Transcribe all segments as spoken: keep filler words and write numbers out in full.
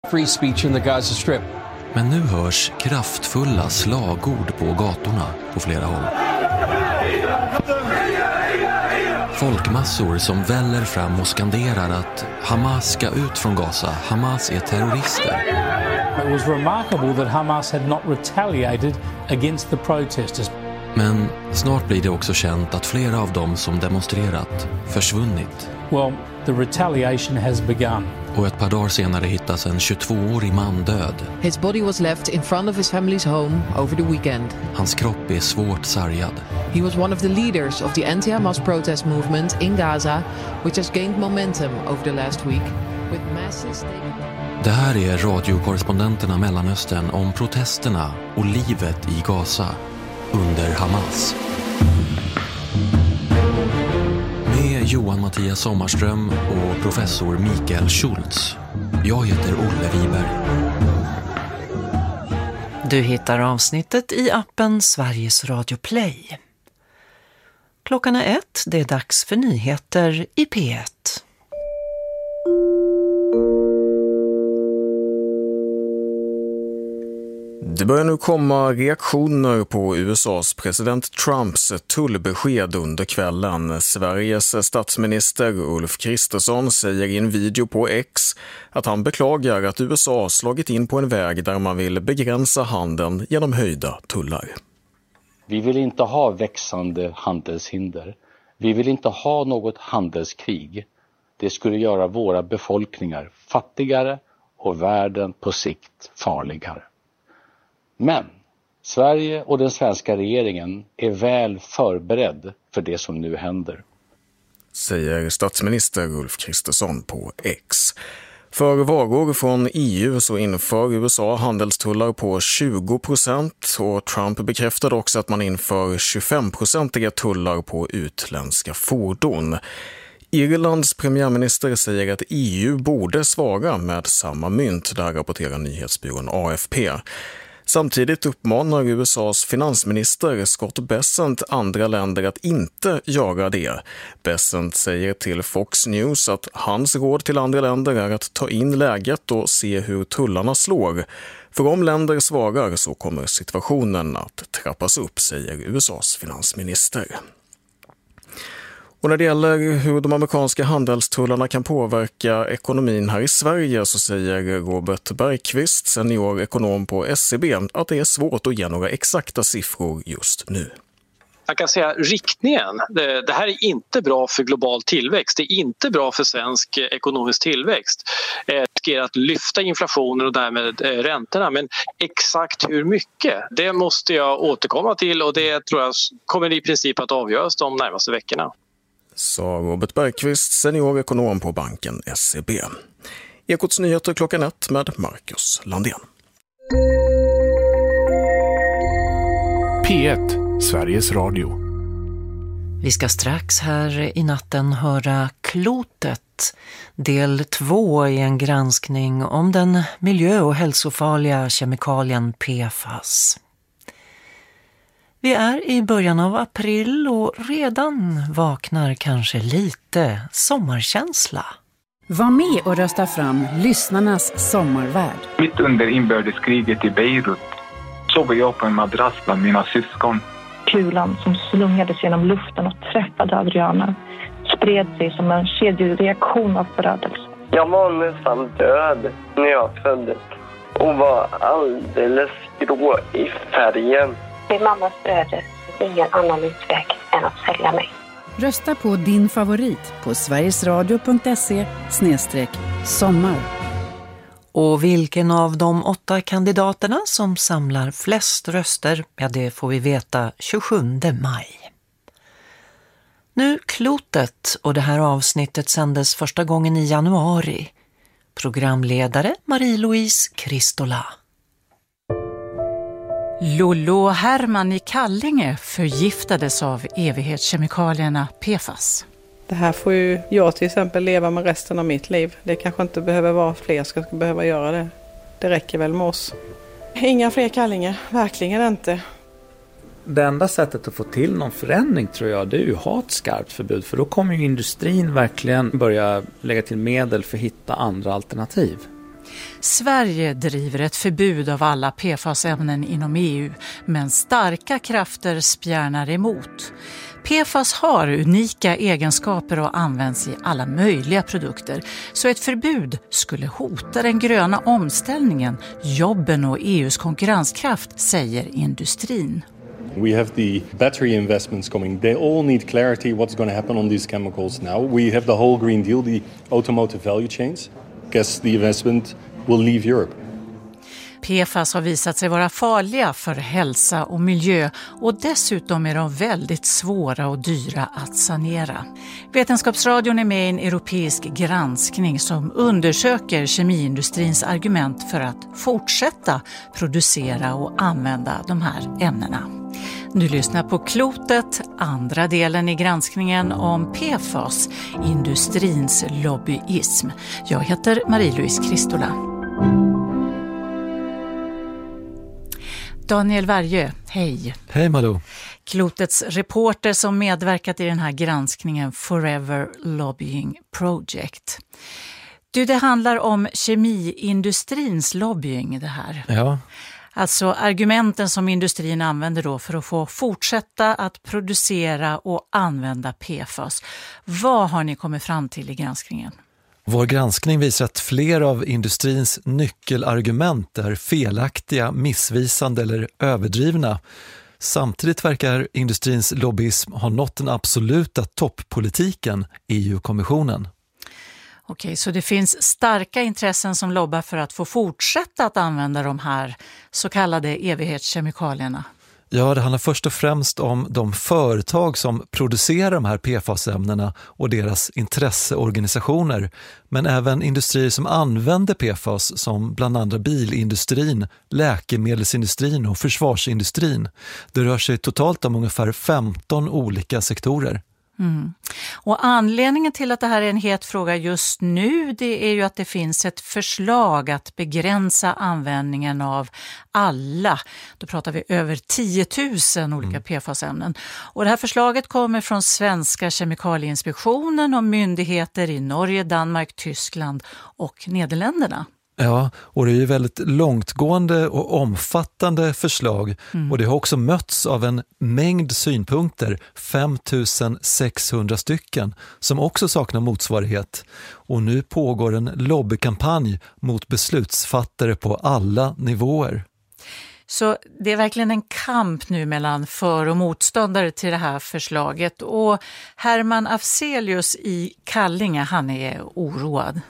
free speech in the Gaza Strip. Men nu hörs kraftfulla slagord på gatorna på flera håll. Folkmassor som väller fram och skanderar att Hamas ska ut från Gaza. Hamas är terrorister. It was remarkable that Hamas had not retaliated against the protesters. Men snart blir det också känt att flera av dem som demonstrerat försvunnit. Well, the retaliation has begun. Och ett par dagar senare hittas en tjugotvåårig man död. His body was left in front of his family's home over the weekend. Hans kropp är svårt sargad. He was one of the leaders of the anti-Hamas protest movement in Gaza, which has gained momentum over the last week with masses taking... Det här är radiokorrespondenterna Mellanöstern om protesterna och livet i Gaza under Hamas. Med Johan Mattias Sommarström och professor Mikael Schultz. Jag heter Olle Wiberg. Du hittar avsnittet i appen Sveriges Radio Play. Klockan är ett, det är dags för nyheter i P ett. Det börjar nu komma reaktioner på U S A:s president Trumps tullbesked under kvällen. Sveriges statsminister Ulf Kristersson säger i en video på X att han beklagar att U S A slagit in på en väg där man vill begränsa handeln genom höjda tullar. Vi vill inte ha växande handelshinder. Vi vill inte ha något handelskrig. Det skulle göra våra befolkningar fattigare och världen på sikt farligare. Men Sverige och den svenska regeringen är väl förberedd för det som nu händer. Säger statsminister Ulf Kristersson på X. För varor från E U så inför U S A handelstullar på tjugo procent och Trump bekräftade också att man inför tjugofem-procentiga tullar på utländska fordon. Irlands premiärminister säger att E U borde svara med samma mynt, där rapporterar nyhetsbyrån A F P. Samtidigt uppmanar U S A:s finansminister Scott Bessent andra länder att inte göra det. Bessent säger till Fox News att hans råd till andra länder är att ta in läget och se hur tullarna slår. För om länder svarar så kommer situationen att trappas upp, säger U S A:s finansminister. Och när det gäller hur de amerikanska handelstullarna kan påverka ekonomin här i Sverige så säger Robert Bergqvist, senior ekonom på S E B, att det är svårt att ge några exakta siffror just nu. Jag kan säga riktningen, det, det här är inte bra för global tillväxt, det är inte bra för svensk ekonomisk tillväxt. Det riskerar att lyfta inflationen och därmed räntorna, men exakt hur mycket, det måste jag återkomma till och det tror jag kommer i princip att avgöras de närmaste veckorna. Sa Robert Bergqvist, senior ekonom på banken S E B. Ekots nyheter klockan ett med Marcus Landén. P ett, Sveriges Radio. Vi ska strax här i natten höra Klotet, del två i en granskning om den miljö- och hälsofarliga kemikalien P F A S. Vi är i början av april och redan vaknar kanske lite sommarkänsla. Var med och rösta fram lyssnarnas sommarvärld. Mitt under inbördeskriget i Beirut sov jag på en madrass bland mina syskon. Kulan som slungades genom luften och träffade Adriana spred sig som en kedjereaktion av förödelse. Jag var nästan död när jag föddes och var alldeles grå i färgen. Min mammas bröder, ingen annan utväg än att sälja mig. Rösta på din favorit på sverigesradio.se snedstreck sommar. Och vilken av de åtta kandidaterna som samlar flest röster, ja det får vi veta tjugosjunde maj. Nu Klotet, och det här avsnittet sändes första gången i januari. Programledare Marie-Louise Kristola. Lollo och Herman i Kallinge förgiftades av evighetskemikalierna P F A S. Det här får ju jag till exempel leva med resten av mitt liv. Det kanske inte behöver vara fler som ska behöva göra det. Det räcker väl med oss. Inga fler Kallinge, verkligen inte. Det enda sättet att få till någon förändring tror jag, det är ju att ha ett skarpt förbud. För då kommer ju industrin verkligen börja lägga till medel för att hitta andra alternativ. Sverige driver ett förbud av alla P F A S-ämnen inom E U, men starka krafter spjärnar emot. P F A S har unika egenskaper och används i alla möjliga produkter, så ett förbud skulle hota den gröna omställningen, jobben och E U:s konkurrenskraft, säger industrin. We have the battery investments coming. They all need clarity what's going to happen on these chemicals now. We have the whole Green Deal, the automotive value chains. Guess the investment will leave Europe. P F A S har visat sig vara farliga för hälsa och miljö, och dessutom är de väldigt svåra och dyra att sanera. Vetenskapsradion är med i en europeisk granskning som undersöker kemiindustrins argument för att fortsätta producera och använda de här ämnena. Du lyssnar på Klotet, andra delen i granskningen om P F A S, industrins lobbyism. Jag heter Marie-Louise Kristola. Daniel Värjö, hej. Hej Malou. Klotets reporter som medverkat i den här granskningen Forever Lobbying Project. Du, det handlar om kemiindustrins lobbying det här. Ja. Alltså argumenten som industrin använder då för att få fortsätta att producera och använda P F A S. Vad har ni kommit fram till i granskningen? Vår granskning visar att flera av industrins nyckelargument är felaktiga, missvisande eller överdrivna. Samtidigt verkar industrins lobbyism ha nått den absoluta toppolitiken, E U-kommissionen. Okej, så det finns starka intressen som lobbar för att få fortsätta att använda de här så kallade evighetskemikalierna. Ja, det handlar först och främst om de företag som producerar de här P F A S-ämnena och deras intresseorganisationer, men även industrier som använder P F A S som bland andra bilindustrin, läkemedelsindustrin och försvarsindustrin. Det rör sig totalt om ungefär femton olika sektorer. Mm. Och anledningen till att det här är en het fråga just nu, det är ju att det finns ett förslag att begränsa användningen av alla. Då pratar vi över tio tusen olika mm. P F A S-ämnen. Och det här förslaget kommer från svenska kemikalieinspektionen och myndigheter i Norge, Danmark, Tyskland och Nederländerna. Ja, och det är ju väldigt långtgående och omfattande förslag mm. och det har också mötts av en mängd synpunkter, fem tusen sexhundra stycken, som också saknar motsvarighet. Och nu pågår en lobbykampanj mot beslutsfattare på alla nivåer. Så det är verkligen en kamp nu mellan för- och motståndare till det här förslaget. Och Herman Afzelius i Kallinge, han är oroad.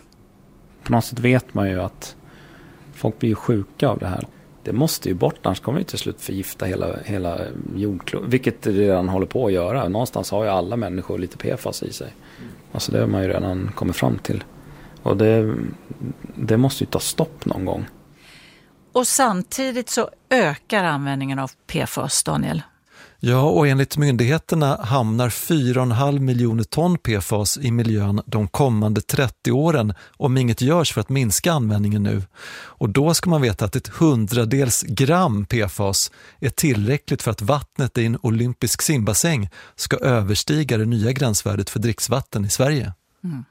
På något sätt vet man ju att folk blir sjuka av det här. Det måste ju bort, annars kommer vi till slut förgifta hela, hela jordklotet. Vilket det redan håller på att göra. Någonstans har ju alla människor lite P F A S i sig. Alltså det har man ju redan kommit fram till. Och det, det måste ju ta stopp någon gång. Och samtidigt så ökar användningen av P F A S, Daniel. Ja, och enligt myndigheterna hamnar fyra komma fem miljoner ton P F A S i miljön de kommande trettio åren om inget görs för att minska användningen nu. Och då ska man veta att ett hundradels gram P F A S är tillräckligt för att vattnet i en olympisk simbassäng ska överstiga det nya gränsvärdet för dricksvatten i Sverige. Mm.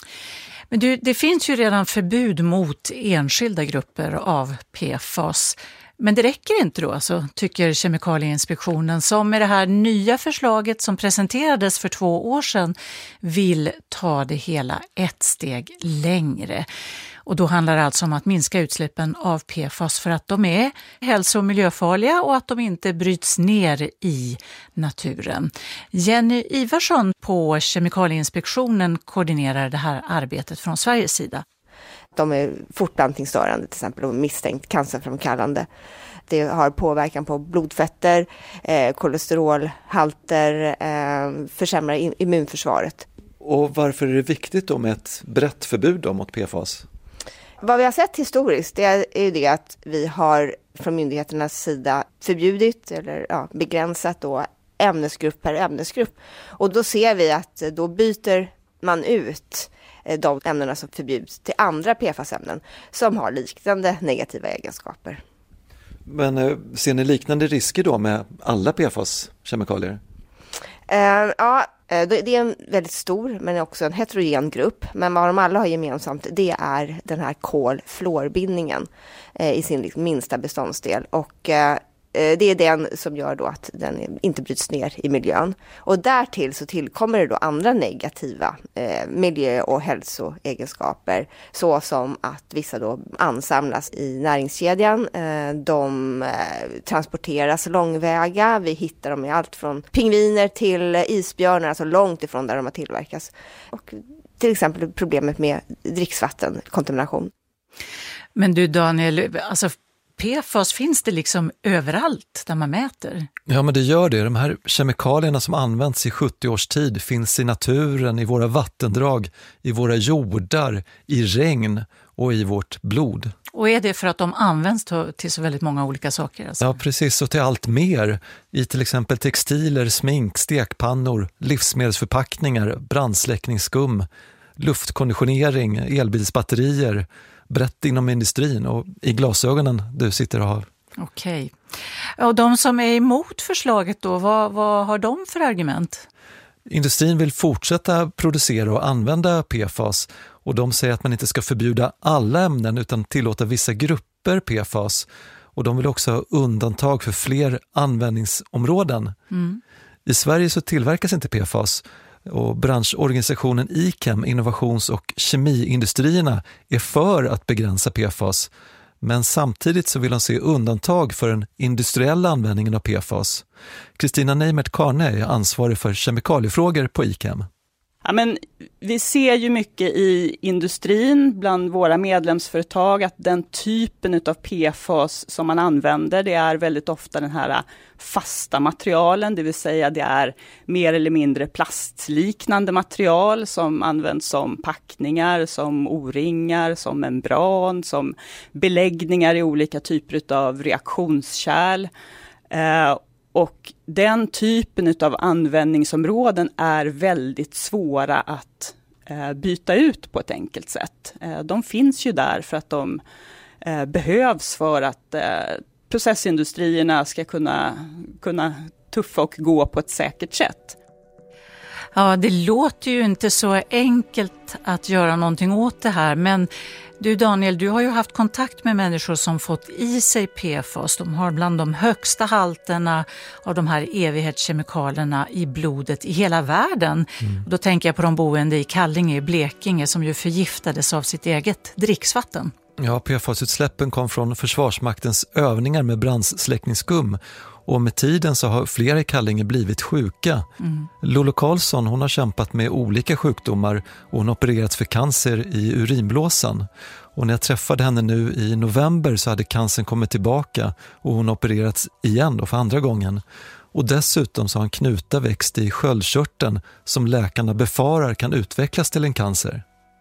Men du, det finns ju redan förbud mot enskilda grupper av P F A S. Men det räcker inte då, alltså, tycker Kemikalieinspektionen, som med det här nya förslaget som presenterades för två år sedan vill ta det hela ett steg längre. Och då handlar det alltså om att minska utsläppen av P F A S för att de är hälso- och miljöfarliga och att de inte bryts ner i naturen. Jenny Ivarsson på Kemikalieinspektionen koordinerar det här arbetet från Sveriges sida. De är fortplantningsstörande till exempel och misstänkt cancerframkallande. Det har påverkan på blodfetter, eh, kolesterolhalter, eh, försämrar immunförsvaret. Och varför är det viktigt då med ett brett förbud då mot P F A S? Vad vi har sett historiskt det är ju det att vi har från myndigheternas sida förbjudit eller ja, begränsat då ämnesgrupp per ämnesgrupp. Och då ser vi att då byter man ut de ämnena som förbjuds till andra P F A S-ämnen som har liknande negativa egenskaper. Men ser ni liknande risker då med alla P F A S-kemikalier? Uh, ja, Det är en väldigt stor men också en heterogen grupp. Men vad de alla har gemensamt, det är den här kol-fluorbindningen i sin minsta beståndsdel. Och det är den som gör då att den inte bryts ner i miljön. Och därtill så tillkommer det då andra negativa eh, miljö- och hälsoegenskaper. Så som att vissa då ansamlas i näringskedjan. Eh, de eh, transporteras långväga. Vi hittar dem i allt från pingviner till isbjörnar, alltså långt ifrån där de har tillverkats. Och till exempel problemet med dricksvattenkontamination. Men du Daniel, alltså P F A S finns det liksom överallt där man mäter? Ja, men det gör det. De här kemikalierna som används i sjuttio års tid finns i naturen, i våra vattendrag, i våra jordar, i regn och i vårt blod. Och är det för att de används till så väldigt många olika saker? Alltså? Ja, precis. Och till allt mer. I till exempel textiler, smink, stekpannor, livsmedelsförpackningar, brandsläckningsskum, luftkonditionering, elbilsbatterier, brett inom industrin och i glasögonen du sitter och har. Okej. Och de som är emot förslaget då, vad, vad har de för argument? Industrin vill fortsätta producera och använda P F A S och de säger att man inte ska förbjuda alla ämnen utan tillåta vissa grupper P F A S. Och de vill också ha undantag för fler användningsområden. Mm. I Sverige så tillverkas inte P F A S. Och branschorganisationen I C E M, innovations- och kemiindustrierna, är för att begränsa P F A S. Men samtidigt så vill de se undantag för den industriella användningen av P F A S. Kristina Neimert-Karne är ansvarig för kemikaliefrågor på I C E M. Ja, men vi ser ju mycket i industrin bland våra medlemsföretag att den typen av P F A S som man använder, det är väldigt ofta den här fasta materialen, det vill säga det är mer eller mindre plastliknande material som används som packningar, som o-ringar, som membran, som beläggningar i olika typer av reaktionskärl. Eh, Och den typen av användningsområden är väldigt svåra att eh, byta ut på ett enkelt sätt. Eh, de finns ju där för att de eh, behövs för att eh, processindustrierna ska kunna, kunna tuffa och gå på ett säkert sätt. Ja, det låter ju inte så enkelt att göra någonting åt det här, men du Daniel, du har ju haft kontakt med människor som fått i sig P F A S. De har bland de högsta halterna av de här evighetskemikalierna i blodet i hela världen. Mm. Då tänker jag på de boende i Kallinge i Blekinge som ju förgiftades av sitt eget dricksvatten. Ja, P F A S-utsläppen kom från Försvarsmaktens övningar med brandsläckningsskum. Och med tiden så har flera i Kallinge blivit sjuka. Mm. Lolo Karlsson, hon har kämpat med olika sjukdomar och hon har opererats för cancer i urinblåsan. Och när jag träffade henne nu i november så hade cancern kommit tillbaka och hon har opererats igen då för andra gången. Och dessutom så har en knuta växt i sköldkörteln som läkarna befarar kan utvecklas till en cancer.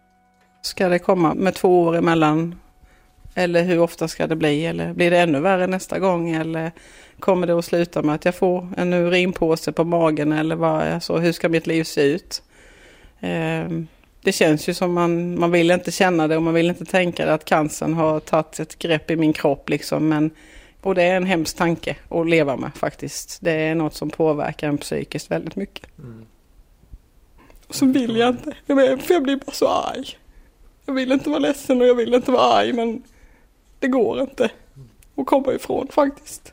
Ska det komma med två år emellan? Eller hur ofta ska det bli? Eller blir det ännu värre nästa gång? Eller kommer det att sluta med att jag får en urinpåse på magen? Eller vad, alltså, hur ska mitt liv se ut? Eh, det känns ju som man, man vill inte känna det och man vill inte tänka det att cancern har tagit ett grepp i min kropp. Liksom. Men, och det är en hemsk tanke att leva med faktiskt. Det är något som påverkar en psykiskt väldigt mycket. Mm. Så vill jag inte. För jag blir bara så arg. Jag vill inte vara ledsen och jag vill inte vara arg, men det går inte att komma ifrån faktiskt.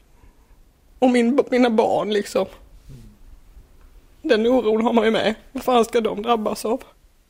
Och min, mina barn liksom. Den oron har man ju med. Vad fan ska de drabbas av?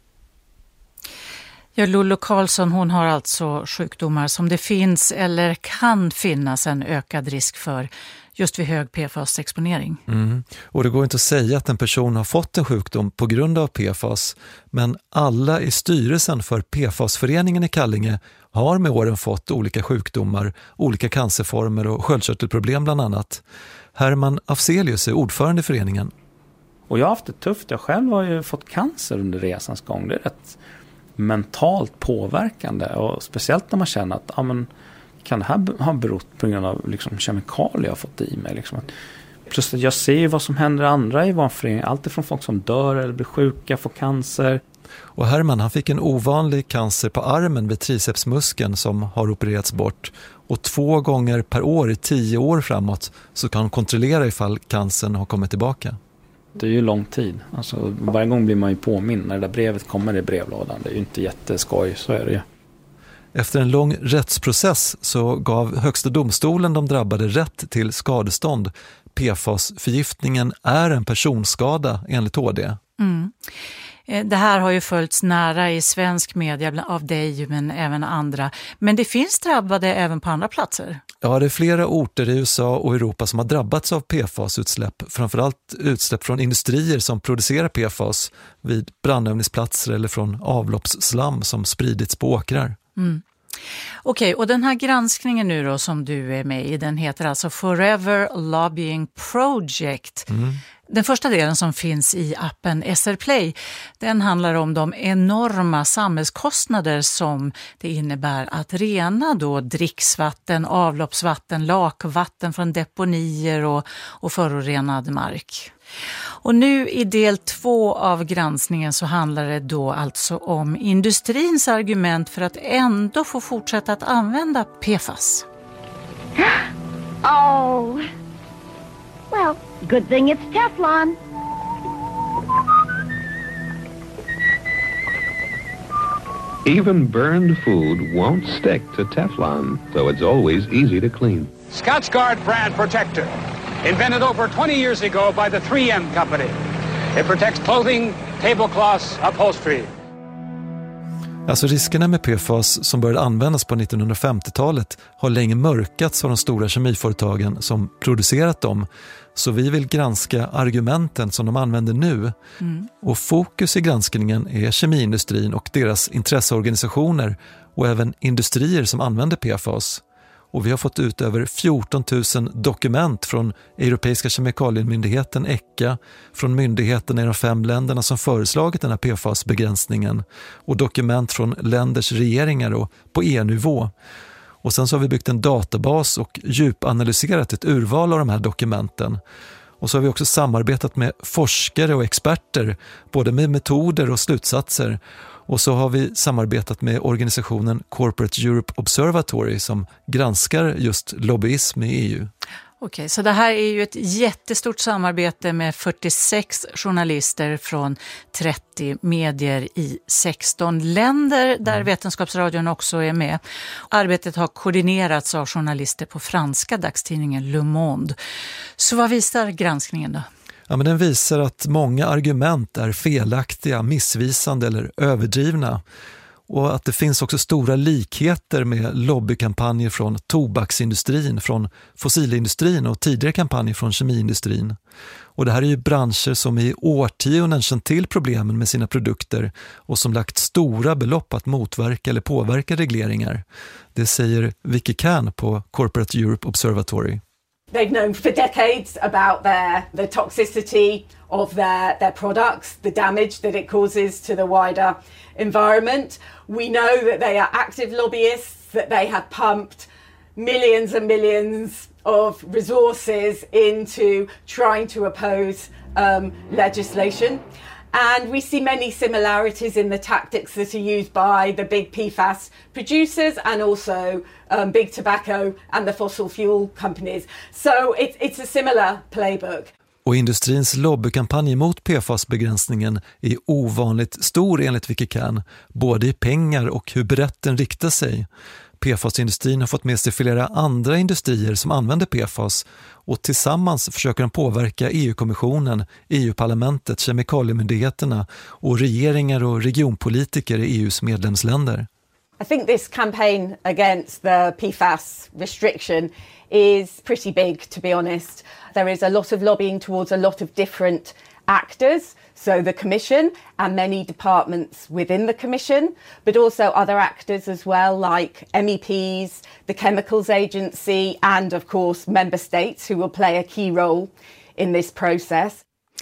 Ja, Lolo Karlsson, hon har alltså sjukdomar som det finns eller kan finnas en ökad risk för just vid hög P F A S-exponering. Mm. Och det går inte att säga att en person har fått en sjukdom på grund av P F A S, men alla i styrelsen för P F A S-föreningen i Kallinge har med åren fått olika sjukdomar, olika cancerformer och sköldkörtelproblem bland annat. Herman Afzelius är ordförande i föreningen. Och jag har haft det tufft. Jag själv har ju fått cancer under resans gång. Det är rätt mentalt påverkande och speciellt när man känner att ja, men, kan det här ha berott på grund av liksom, kemikalier jag har fått i mig. Liksom. Plus att jag ser ju vad som händer andra i vår förening. Allt ifrån folk som dör eller blir sjuka, får cancer. Och Herman, han fick en ovanlig cancer på armen vid tricepsmuskeln som har opererats bort. Och två gånger per år i tio år framåt så kan han kontrollera ifall cancern har kommit tillbaka. Det är ju lång tid. Alltså, varje gång blir man ju påminn när det där brevet kommer i brevlådan. Det är ju inte jätteskoj, så är det ju. Efter en lång rättsprocess så gav Högsta domstolen de drabbade rätt till skadestånd. P F A S-förgiftningen är en personskada enligt H D. Mm. Det här har ju följts nära i svensk media av dig men även andra. Men det finns drabbade även på andra platser. Ja, det är flera orter i U S A och Europa som har drabbats av P F A S-utsläpp. Framförallt utsläpp från industrier som producerar P F A S vid brandövningsplatser eller från avloppsslam som spridits på åkrar. Mm. Okej, och den här granskningen nu då som du är med i, den heter alltså Forever Lobbying Project. Mm. Den första delen som finns i appen S R Play, den handlar om de enorma samhällskostnader som det innebär att rena då dricksvatten, avloppsvatten, lakvatten från deponier och, och förorenad mark. Och nu i del två av granskningen så handlar det då alltså om industrins argument för att ändå få fortsätta att använda P F A S. Oh, well, good thing it's Teflon. Even burned food won't stick to Teflon, so it's always easy to clean. Scotchgard brand protector. Invented over twenty years ago by the three M Company. It protects clothing, tablecloths, upholstery. Alltså riskerna med P F A S som började användas på nittonhundrafemtiotalet har länge mörkats av de stora kemiföretagen som producerat dem. Så vi vill granska argumenten som de använder nu. Mm. Och fokus i granskningen är kemiindustrin och deras intresseorganisationer och även industrier som använder P F A S. Och vi har fått ut över fjorton tusen dokument från Europeiska kemikaliemyndigheten E C A, från myndigheterna i de fem länderna som föreslagit den här P F A S-begränsningen och dokument från länders regeringar och på E U-nivå. Och sen så har vi byggt en databas och djupanalyserat ett urval av de här dokumenten. Och så har vi också samarbetat med forskare och experter, både med metoder och slutsatser. Och så har vi samarbetat med organisationen Corporate Europe Observatory som granskar just lobbyism i E U. Okej, så det här är ju ett jättestort samarbete med fyrtiosex journalister från trettio medier i sexton länder där mm. Vetenskapsradion också är med. Arbetet har koordinerats av journalister på franska dagstidningen Le Monde. Så vad visar granskningen då? Ja, men den visar att många argument är felaktiga, missvisande eller överdrivna. Och att det finns också stora likheter med lobbykampanjer från tobaksindustrin, från fossilindustrin och tidigare kampanjer från kemiindustrin. Och det här är ju branscher som i årtionden känt till problemen med sina produkter och som lagt stora belopp att motverka eller påverka regleringar. Det säger Vicky Kahn på Corporate Europe Observatory. They've known for decades about their the toxicity of their, their products, the damage that it causes to the wider environment. We know that they are active lobbyists, that they have pumped millions and millions of resources into trying to oppose um, legislation. And we see many similarities in the tactics that are used by the big P F A S producers and also um, big tobacco and the fossil fuel companies. So it, it's a similar playbook. Och industrins lobbykampanj mot P F A S-begränsningen är ovanligt stor enligt Vicky Kahn, både i pengar och hur brett den riktar sig. P F A S-industrin har fått med sig flera andra industrier som använder P F A S och tillsammans försöker de påverka E U-kommissionen, E U-parlamentet, kemikaliemyndigheterna och regeringar och regionpolitiker i E U:s medlemsländer. I think this campaign against the P F A S restriction is pretty big, to be honest. There is a lot of lobbying towards a lot of different actors, so the Commission and many departments within the Commission, but also other actors as well, like M E Ps, the Chemicals Agency, and of course member states who will play a key role in this process.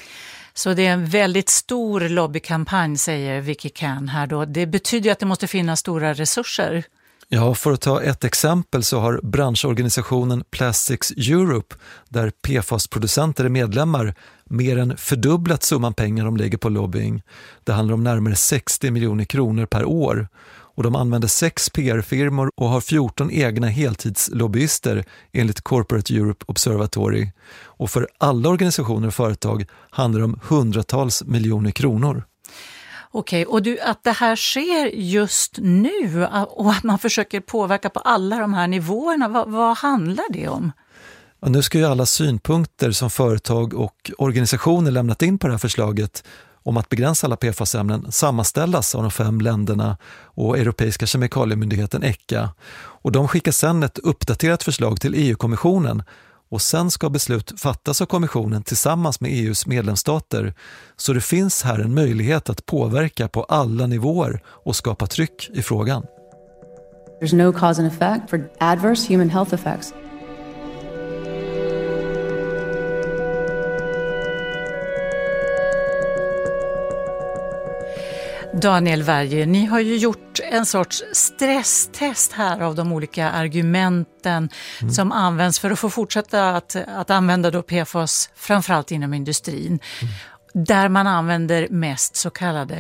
Så det är en väldigt stor lobbykampanj, säger Vicky Kahn här då. Det betyder att det måste finnas stora resurser. Ja, för att ta ett exempel så har branschorganisationen Plastics Europe, där P F A S-producenter är medlemmar, mer än fördubblat summan pengar de lägger på lobbying. Det handlar om närmare sextio miljoner kronor per år. Och de använder sex P R-firmor och har fjorton egna heltidslobbyister enligt Corporate Europe Observatory. Och för alla organisationer och företag handlar det om hundratals miljoner kronor. Okej, och du, att det här sker just nu och att man försöker påverka på alla de här nivåerna, vad, vad handlar det om? Och nu ska ju alla synpunkter som företag och organisationer lämnat in på det här förslaget om att begränsa alla P F A S-ämnen sammanställas av de fem länderna och Europeiska kemikaliemyndigheten E C A. Och de skickar sedan ett uppdaterat förslag till E U-kommissionen och sen ska beslut fattas av kommissionen tillsammans med E U:s medlemsstater. Så det finns här en möjlighet att påverka på alla nivåer och skapa tryck i frågan. There's no cause and effect for adverse human health effects. Daniel Werje, ni har ju gjort en sorts stresstest här av de olika argumenten mm. som används för att få fortsätta att, att använda då P F A S framförallt inom industrin. Mm. Där man använder mest så kallade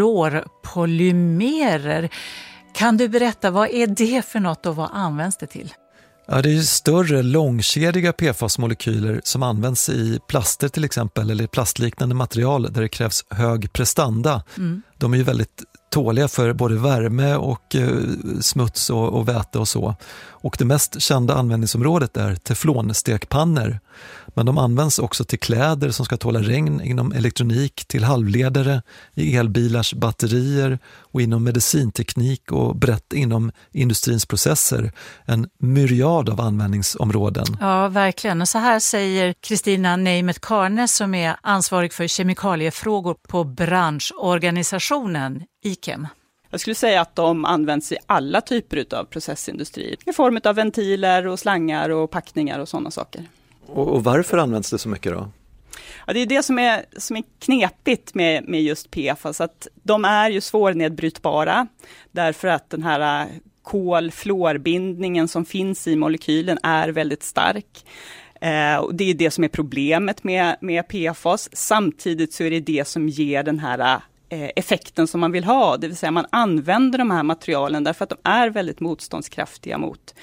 fluorpolymerer. Kan du berätta, vad är det för något och vad används det till? Ja, det är ju större långkedjiga P F A S-molekyler som används i plaster till exempel eller plastliknande material där det krävs hög prestanda. Mm. De är ju väldigt tåliga för både värme och eh, smuts och, och väte och så. Och det mest kända användningsområdet är teflonstekpannor. Men de används också till kläder som ska tåla regn, inom elektronik, till halvledare, i elbilars batterier och inom medicinteknik och brett inom industrins processer. En myriad av användningsområden. Ja, verkligen. Och så här säger Kristina Neimet-Karnes som är ansvarig för kemikaliefrågor på branschorganisationen I C E M. Jag skulle säga att de används i alla typer av processindustri. I form av ventiler och slangar och packningar och sådana saker. Och, och varför används det så mycket då? Ja, det är det som är, som är knepigt med, med just P F A S. Att de är ju svårnedbrytbara därför att den här kol-fluorbindningen som finns i molekylen är väldigt stark. Eh, och det är det som är problemet med, med P F A S. Samtidigt så är det det som ger den här effekten som man vill ha, det vill säga man använder de här materialen därför att de är väldigt motståndskraftiga mot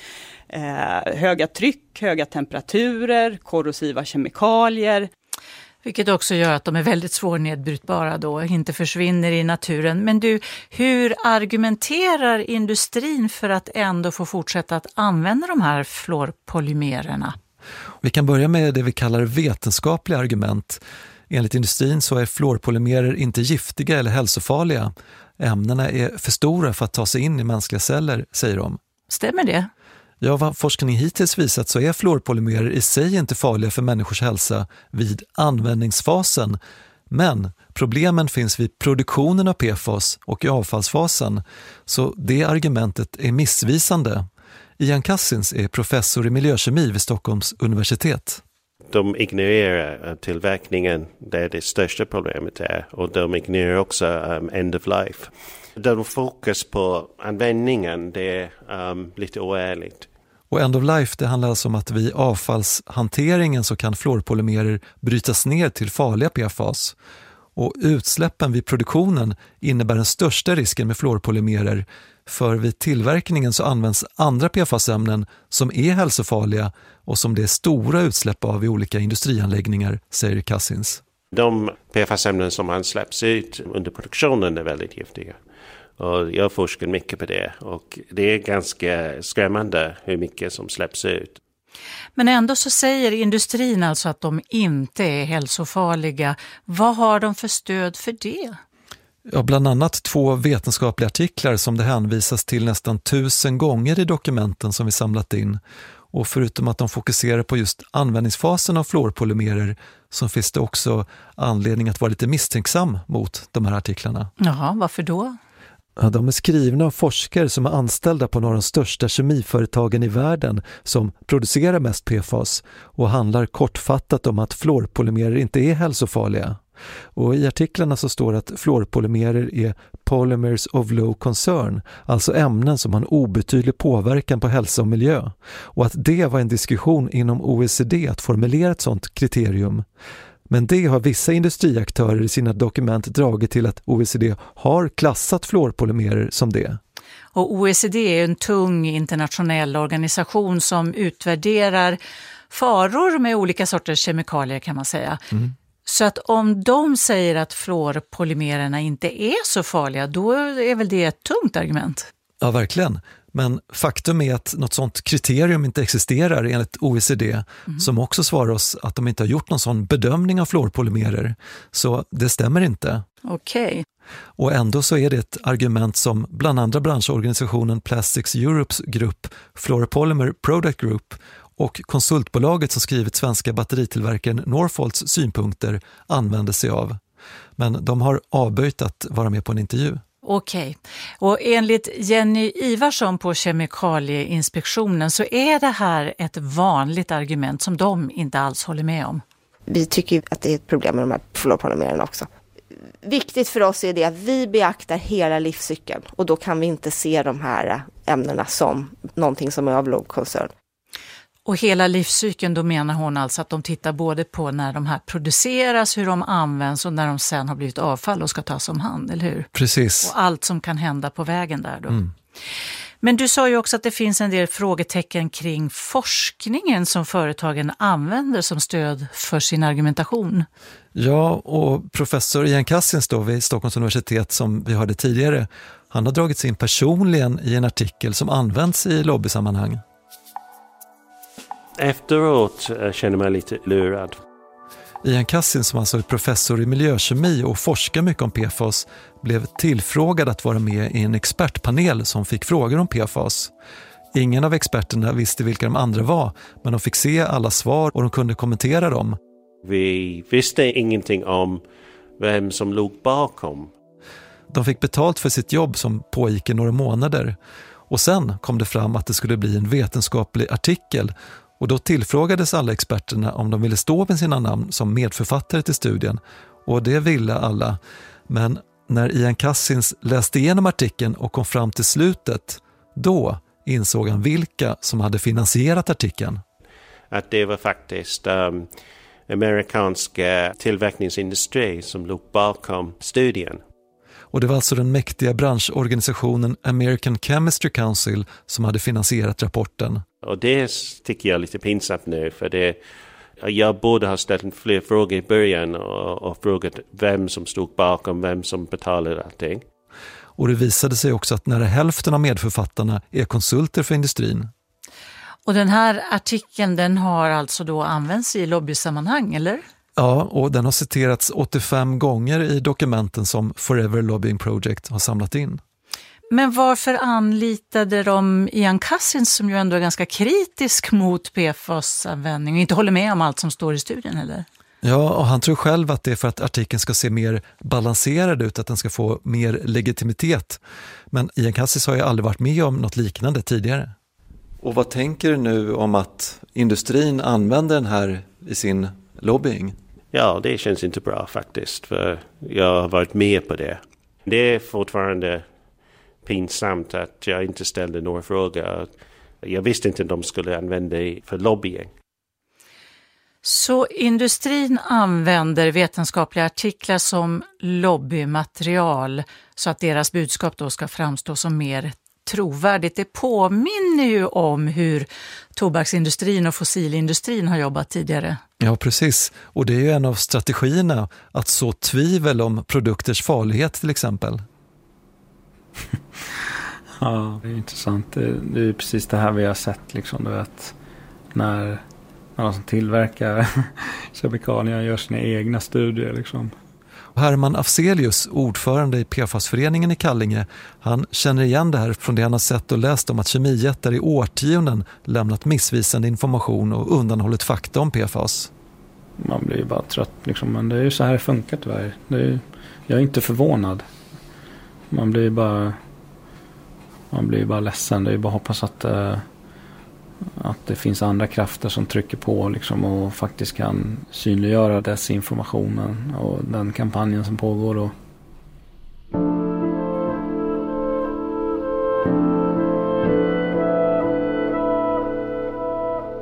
eh, höga tryck, höga temperaturer, korrosiva kemikalier. Vilket också gör att de är väldigt svårnedbrytbara då och inte försvinner i naturen. Men du, hur argumenterar industrin för att ändå få fortsätta att använda de här fluorpolymererna? Vi kan börja med det vi kallar vetenskapliga argument. Enligt industrin så är fluorpolymerer inte giftiga eller hälsofarliga. Ämnena är för stora för att ta sig in i mänskliga celler, säger de. Stämmer det? Ja, vad forskningen hittills visat så är fluorpolymerer i sig inte farliga för människors hälsa vid användningsfasen. Men problemen finns vid produktionen av P F A S och i avfallsfasen. Så det argumentet är missvisande. Ian Cassins är professor i miljökemi vid Stockholms universitet. De ignorerar tillverkningen där det största problemet är och de ignorerar också um, end of life. De fokus på användningen, det är um, lite oärligt. Och end of life, det handlar alltså om att vid avfallshanteringen så kan fluorpolymerer brytas ner till farliga P F A S. Och utsläppen vid produktionen innebär den största risken med fluorpolymerer. För vid tillverkningen så används andra P F A S-ämnen som är hälsofarliga och som det är stora utsläpp av i olika industrianläggningar, säger Cassins. De P F A S-ämnen som man släpps ut under produktionen är väldigt giftiga. Och jag forskar mycket på det och det är ganska skrämmande hur mycket som släpps ut. Men ändå så säger industrin alltså att de inte är hälsofarliga. Vad har de för stöd för det? Ja, bland annat två vetenskapliga artiklar som det hänvisas till nästan tusen gånger i dokumenten som vi samlat in. Och förutom att de fokuserar på just användningsfasen av fluorpolymerer så finns det också anledning att vara lite misstänksam mot de här artiklarna. Jaha, varför då? Ja, de är skrivna av forskare som är anställda på några av de största kemiföretagen i världen som producerar mest P F A S och handlar kortfattat om att fluorpolymerer inte är hälsofarliga. Och i artiklarna så står att fluorpolymerer är polymers of low concern, alltså ämnen som har en obetydlig påverkan på hälsa och miljö. Och att det var en diskussion inom O E C D att formulera ett sådant kriterium. Men det har vissa industriaktörer i sina dokument dragit till att O E C D har klassat fluorpolymerer som det. Och O E C D är en tung internationell organisation som utvärderar faror med olika sorters kemikalier kan man säga. Mm. Så att om de säger att fluorpolymererna inte är så farliga, då är väl det ett tungt argument? Ja, verkligen. Men faktum är att något sånt kriterium inte existerar enligt O E C D, mm. som också svarar oss att de inte har gjort någon sån bedömning av fluorpolymerer. Så det stämmer inte. Okej. Okay. Och ändå så är det ett argument som bland andra branschorganisationen Plastics Europes grupp Fluoropolymer Product Group och konsultbolaget som skrivit svenska batteritillverkaren Northvolts synpunkter använder sig av. Men de har avböjt att vara med på en intervju. Okej, och enligt Jenny Ivarsson på Kemikalieinspektionen så är det här ett vanligt argument som de inte alls håller med om. Vi tycker att det är ett problem med de här fluorpolymererna också. Viktigt för oss är det att vi beaktar hela livscykeln och då kan vi inte se de här ämnena som någonting som är av låg koncern. Och hela livscykeln, då menar hon alltså att de tittar både på när de här produceras, hur de används och när de sen har blivit avfall och ska tas om hand, eller hur? Precis. Och allt som kan hända på vägen där då. Mm. Men du sa ju också att det finns en del frågetecken kring forskningen som företagen använder som stöd för sin argumentation. Ja, och professor Ian Cassins då vid Stockholms universitet som vi hörde tidigare, han har dragits in personligen i en artikel som används i lobbysammanhang. Efteråt känner man lite lurad. Ian Cassin, som alltså är professor i miljökemi och forskar mycket om P F A S, blev tillfrågad att vara med i en expertpanel som fick frågor om P F A S. Ingen av experterna visste vilka de andra var, men de fick se alla svar och de kunde kommentera dem. Vi visste ingenting om vem som låg bakom. De fick betalt för sitt jobb som pågick i några månader. Och sen kom det fram att det skulle bli en vetenskaplig artikel. Och då tillfrågades alla experterna om de ville stå med sina namn som medförfattare till studien. Och det ville alla. Men när Ian Cassins läste igenom artikeln och kom fram till slutet, då insåg han vilka som hade finansierat artikeln. Att det var faktiskt um, amerikanska tillverkningsindustri som låg bakom studien. Och det var alltså den mäktiga branschorganisationen American Chemistry Council som hade finansierat rapporten. Och det tycker jag är lite pinsamt nu, för det, jag borde ha ställt fler frågor i början och, och frågat vem som stod bakom, vem som betalade allting. Och det visade sig också att nära hälften av medförfattarna är konsulter för industrin. Och den här artikeln, den har alltså då använts i lobbysammanhang, eller? Ja, och den har citerats åttiofem gånger i dokumenten som Forever Lobbying Project har samlat in. Men varför anlitade de Ian Cassins, som ju ändå är ganska kritisk mot P F A S-användning och inte håller med om allt som står i studien, eller? Ja, och han tror själv att det är för att artikeln ska se mer balanserad ut, att den ska få mer legitimitet. Men Ian Cassis har ju aldrig varit med om något liknande tidigare. Och vad tänker du nu om att industrin använder den här i sin lobbying? Ja, det känns inte bra faktiskt, för jag har varit med på det. Det är fortfarande pinsamt att jag inte ställde några frågor. Jag visste inte att de skulle använda det för lobbying. Så industrin använder vetenskapliga artiklar som lobbymaterial så att deras budskap då ska framstå som mer trovärdigt. Det påminner ju om hur tobaksindustrin och fossilindustrin har jobbat tidigare. Ja, precis. Och det är ju en av strategierna att så tvivel om produkters farlighet till exempel. Ja, det är intressant. Det är, det är precis det här vi har sett liksom, då, att när, när de som tillverkar kemikalier gör sina egna studier liksom. Herman Afzelius, ordförande i P F A S-föreningen i Kallinge, han känner igen det här från det han har sett och läst om att kemijättar i årtionden lämnat missvisande information och undanhållit fakta om P F A S. Man blir ju bara trött liksom, men det är ju så här det funkar tyvärr. Det är ju, jag är inte förvånad. Man blir bara man blir bara ledsen. Det är bara att hoppas att uh, att det finns andra krafter som trycker på liksom, och faktiskt kan synliggöra desinformationen och den kampanjen som pågår då.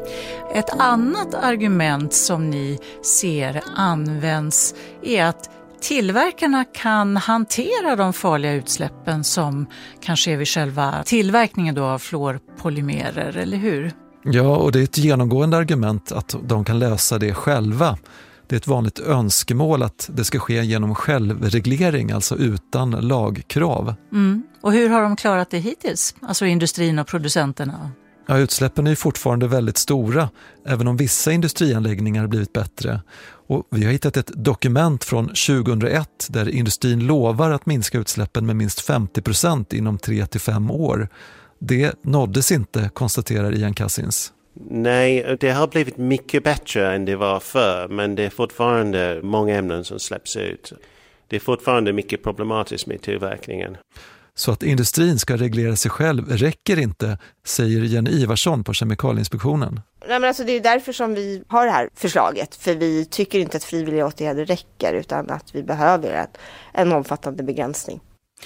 Ett annat argument som ni ser används är att tillverkarna kan hantera de farliga utsläppen som kanske är vid själva tillverkningen då av fluorpolymerer, eller hur? Ja, och det är ett genomgående argument att de kan lösa det själva. Det är ett vanligt önskemål att det ska ske genom självreglering, alltså utan lagkrav. Mm. Och hur har de klarat det hittills? Alltså industrin och producenterna? Ja, utsläppen är fortfarande väldigt stora, även om vissa industrianläggningar har blivit bättre. Och vi har hittat ett dokument från tjugohundraett där industrin lovar att minska utsläppen med minst femtio procent inom tre till fem år. Det nåddes inte, konstaterar Ian Cousins. Nej, det har blivit mycket bättre än det var förr, men det är fortfarande många ämnen som släpps ut. Det är fortfarande mycket problematiskt med tillverkningen. Så att industrin ska reglera sig själv räcker inte, säger Jenny Ivarsson på Kemikalieinspektionen. Nej, men alltså det är därför som vi har det här förslaget. För vi tycker inte att frivilliga åtgärder räcker, utan att vi behöver en, en omfattande begränsning.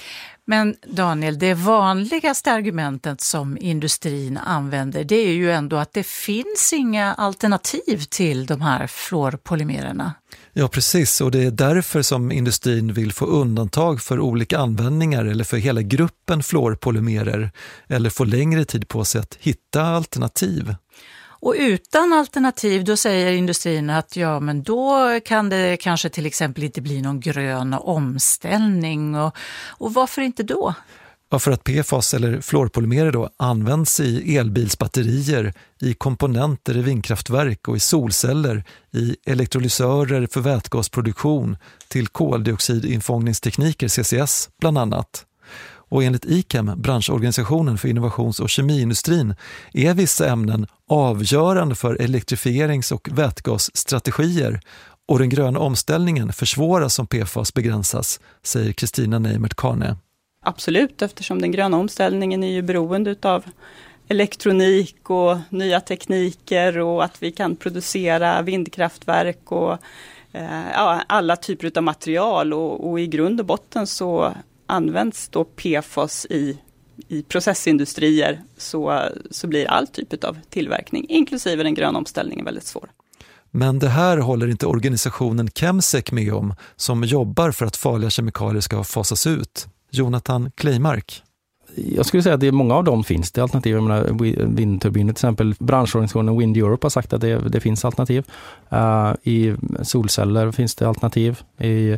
Men Daniel, det vanligaste argumentet som industrin använder, det är ju ändå att det finns inga alternativ till de här fluorpolymererna. Ja, precis, och det är därför som industrin vill få undantag för olika användningar eller för hela gruppen fluorpolymerer, eller få längre tid på sig att hitta alternativ. Och utan alternativ, då säger industrin att ja, men då kan det kanske till exempel inte bli någon grön omställning. Och, och varför inte då? Ja, för att P F A S eller fluorpolymerer då används i elbilsbatterier, i komponenter i vindkraftverk och i solceller, i elektrolysörer för vätgasproduktion, till koldioxidinfångningstekniker, C C S bland annat. Och enligt I C A M, branschorganisationen för innovations- och kemiindustrin, är vissa ämnen avgörande för elektrifierings- och vätgasstrategier, och den gröna omställningen försvåras om P F A S begränsas, säger Kristina Neimert-Karne. Absolut, eftersom den gröna omställningen är ju beroende av elektronik och nya tekniker, och att vi kan producera vindkraftverk och eh, ja, alla typer av material, och, och i grund och botten så används då P F A S i, i processindustrier, så, så blir all typ av tillverkning, inklusive den gröna omställningen, väldigt svår. Men det här håller inte organisationen Chemsec med om, som jobbar för att farliga kemikalier ska fasas ut. Jonathan Kleimark. Jag skulle säga att det är många av dem finns det alternativ. Jag menar, vindturbiner till exempel. Branschorganisationen Wind Europe har sagt att det, det finns alternativ. Uh, I solceller finns det alternativ. I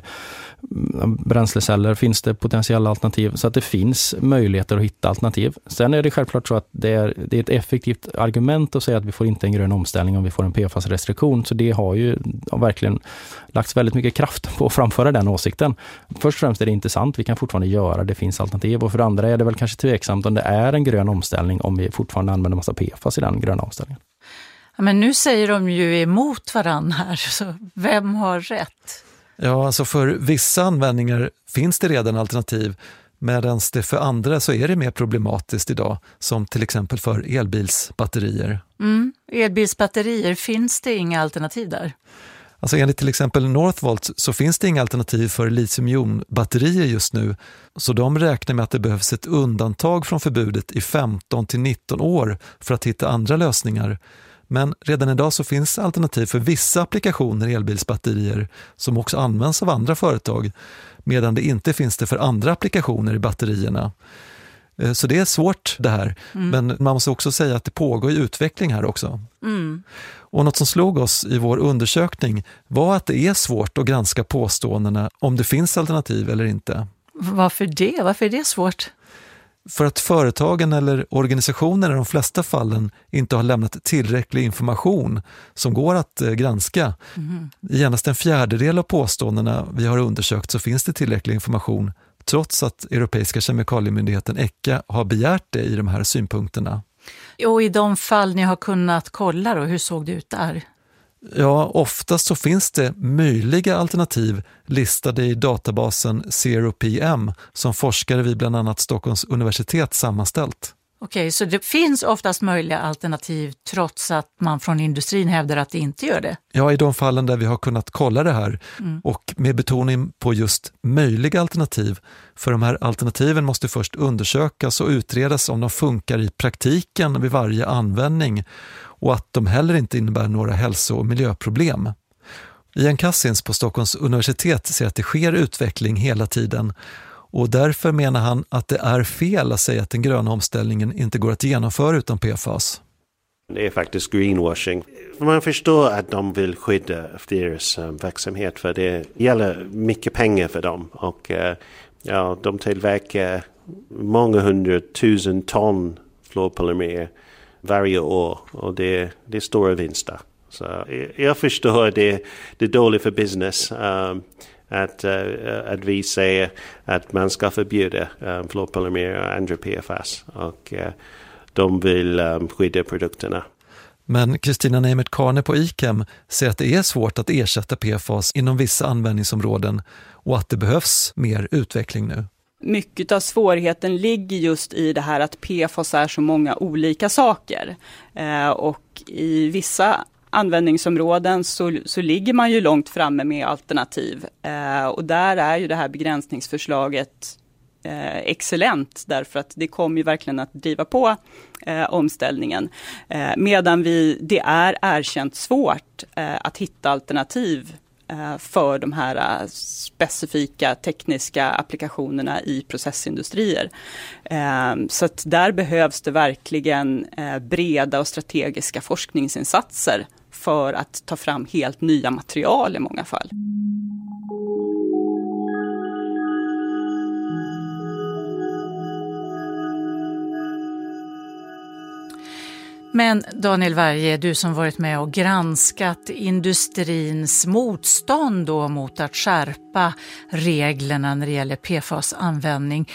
bränsleceller finns det potentiella alternativ. Så att det finns möjligheter att hitta alternativ. Sen är det självklart så att det är, det är ett effektivt argument att säga att vi får inte en grön omställning om vi får en P F A S-restriktion. Så det har ju verkligen lagts väldigt mycket kraft på att framföra den åsikten. Först och främst är det intressant. Vi kan fortfarande göra, det finns alternativ. Och för det andra är det väl kanske tveksamt om det är en grön omställning om vi fortfarande använder massa P F A S i den gröna omställningen. Ja, men nu säger de ju emot varandra här, så vem har rätt? Ja, alltså för vissa användningar finns det redan alternativ, medan det för andra så är det mer problematiskt idag, som till exempel för elbilsbatterier. Mm, elbilsbatterier, finns det inga alternativ där? Alltså enligt till exempel Northvolt så finns det inga alternativ för litiumjonbatterier just nu, så de räknar med att det behövs ett undantag från förbudet i femton till nitton år för att hitta andra lösningar. Men redan idag så finns alternativ för vissa applikationer i elbilsbatterier som också används av andra företag, medan det inte finns det för andra applikationer i batterierna. Så det är svårt det här, mm. men man måste också säga att det pågår i utveckling här också. Mm. Och något som slog oss i vår undersökning var att det är svårt att granska påståendena om det finns alternativ eller inte. Varför det? Varför är det svårt? För att företagen eller organisationer i de flesta fallen inte har lämnat tillräcklig information som går att eh, granska. Mm. I endast en fjärdedel av påståendena vi har undersökt så finns det tillräcklig information, trots att Europeiska kemikaliemyndigheten E C A har begärt det i de här synpunkterna. Och i de fall ni har kunnat kolla då, hur såg det ut där? Ja, oftast så finns det möjliga alternativ listade i databasen Zero P M som forskare vid bland annat Stockholms universitet sammanställt. Okej, så det finns oftast möjliga alternativ trots att man från industrin hävdar att det inte gör det? Ja, i de fallen där vi har kunnat kolla det här, mm. och med betoning på just möjliga alternativ. För de här alternativen måste först undersökas och utredas om de funkar i praktiken vid varje användning, och att de heller inte innebär några hälso- och miljöproblem. Ian Cousins på Stockholms universitet ser att det sker utveckling hela tiden och därför menar han att det är fel att säga att den gröna omställningen inte går att genomföra utan P F A S. Det är faktiskt greenwashing. Man förstår att de vill skydda deras um, verksamhet för det gäller mycket pengar för dem och uh, ja, de tillverkar många hundratusen ton fluorpolymer varje år och det, det är stora vinster. Så jag förstår det, det är dåligt för business um, att, uh, att vi säger att man ska förbjuda um, fluorpolymer och andra P F A S och uh, de vill um, skydda produkterna. Men Kristina Neimert-Karne på ICAM säger att det är svårt att ersätta P F A S inom vissa användningsområden och att det behövs mer utveckling nu. Mycket av svårigheten ligger just i det här att P F A S är så många olika saker. Eh, och i vissa användningsområden så, så ligger man ju långt framme med alternativ. Eh, och där är ju det här begränsningsförslaget eh, excellent därför att det kommer ju verkligen att driva på eh, omställningen. Eh, medan vi, det är erkänt svårt eh, att hitta alternativ för de här specifika tekniska applikationerna i processindustrier. Så att där behövs det verkligen breda och strategiska forskningsinsatser för att ta fram helt nya material i många fall. Men Daniel Werge, du som varit med och granskat industrins motstånd då mot att skärpa reglerna när det gäller P F A S-användning.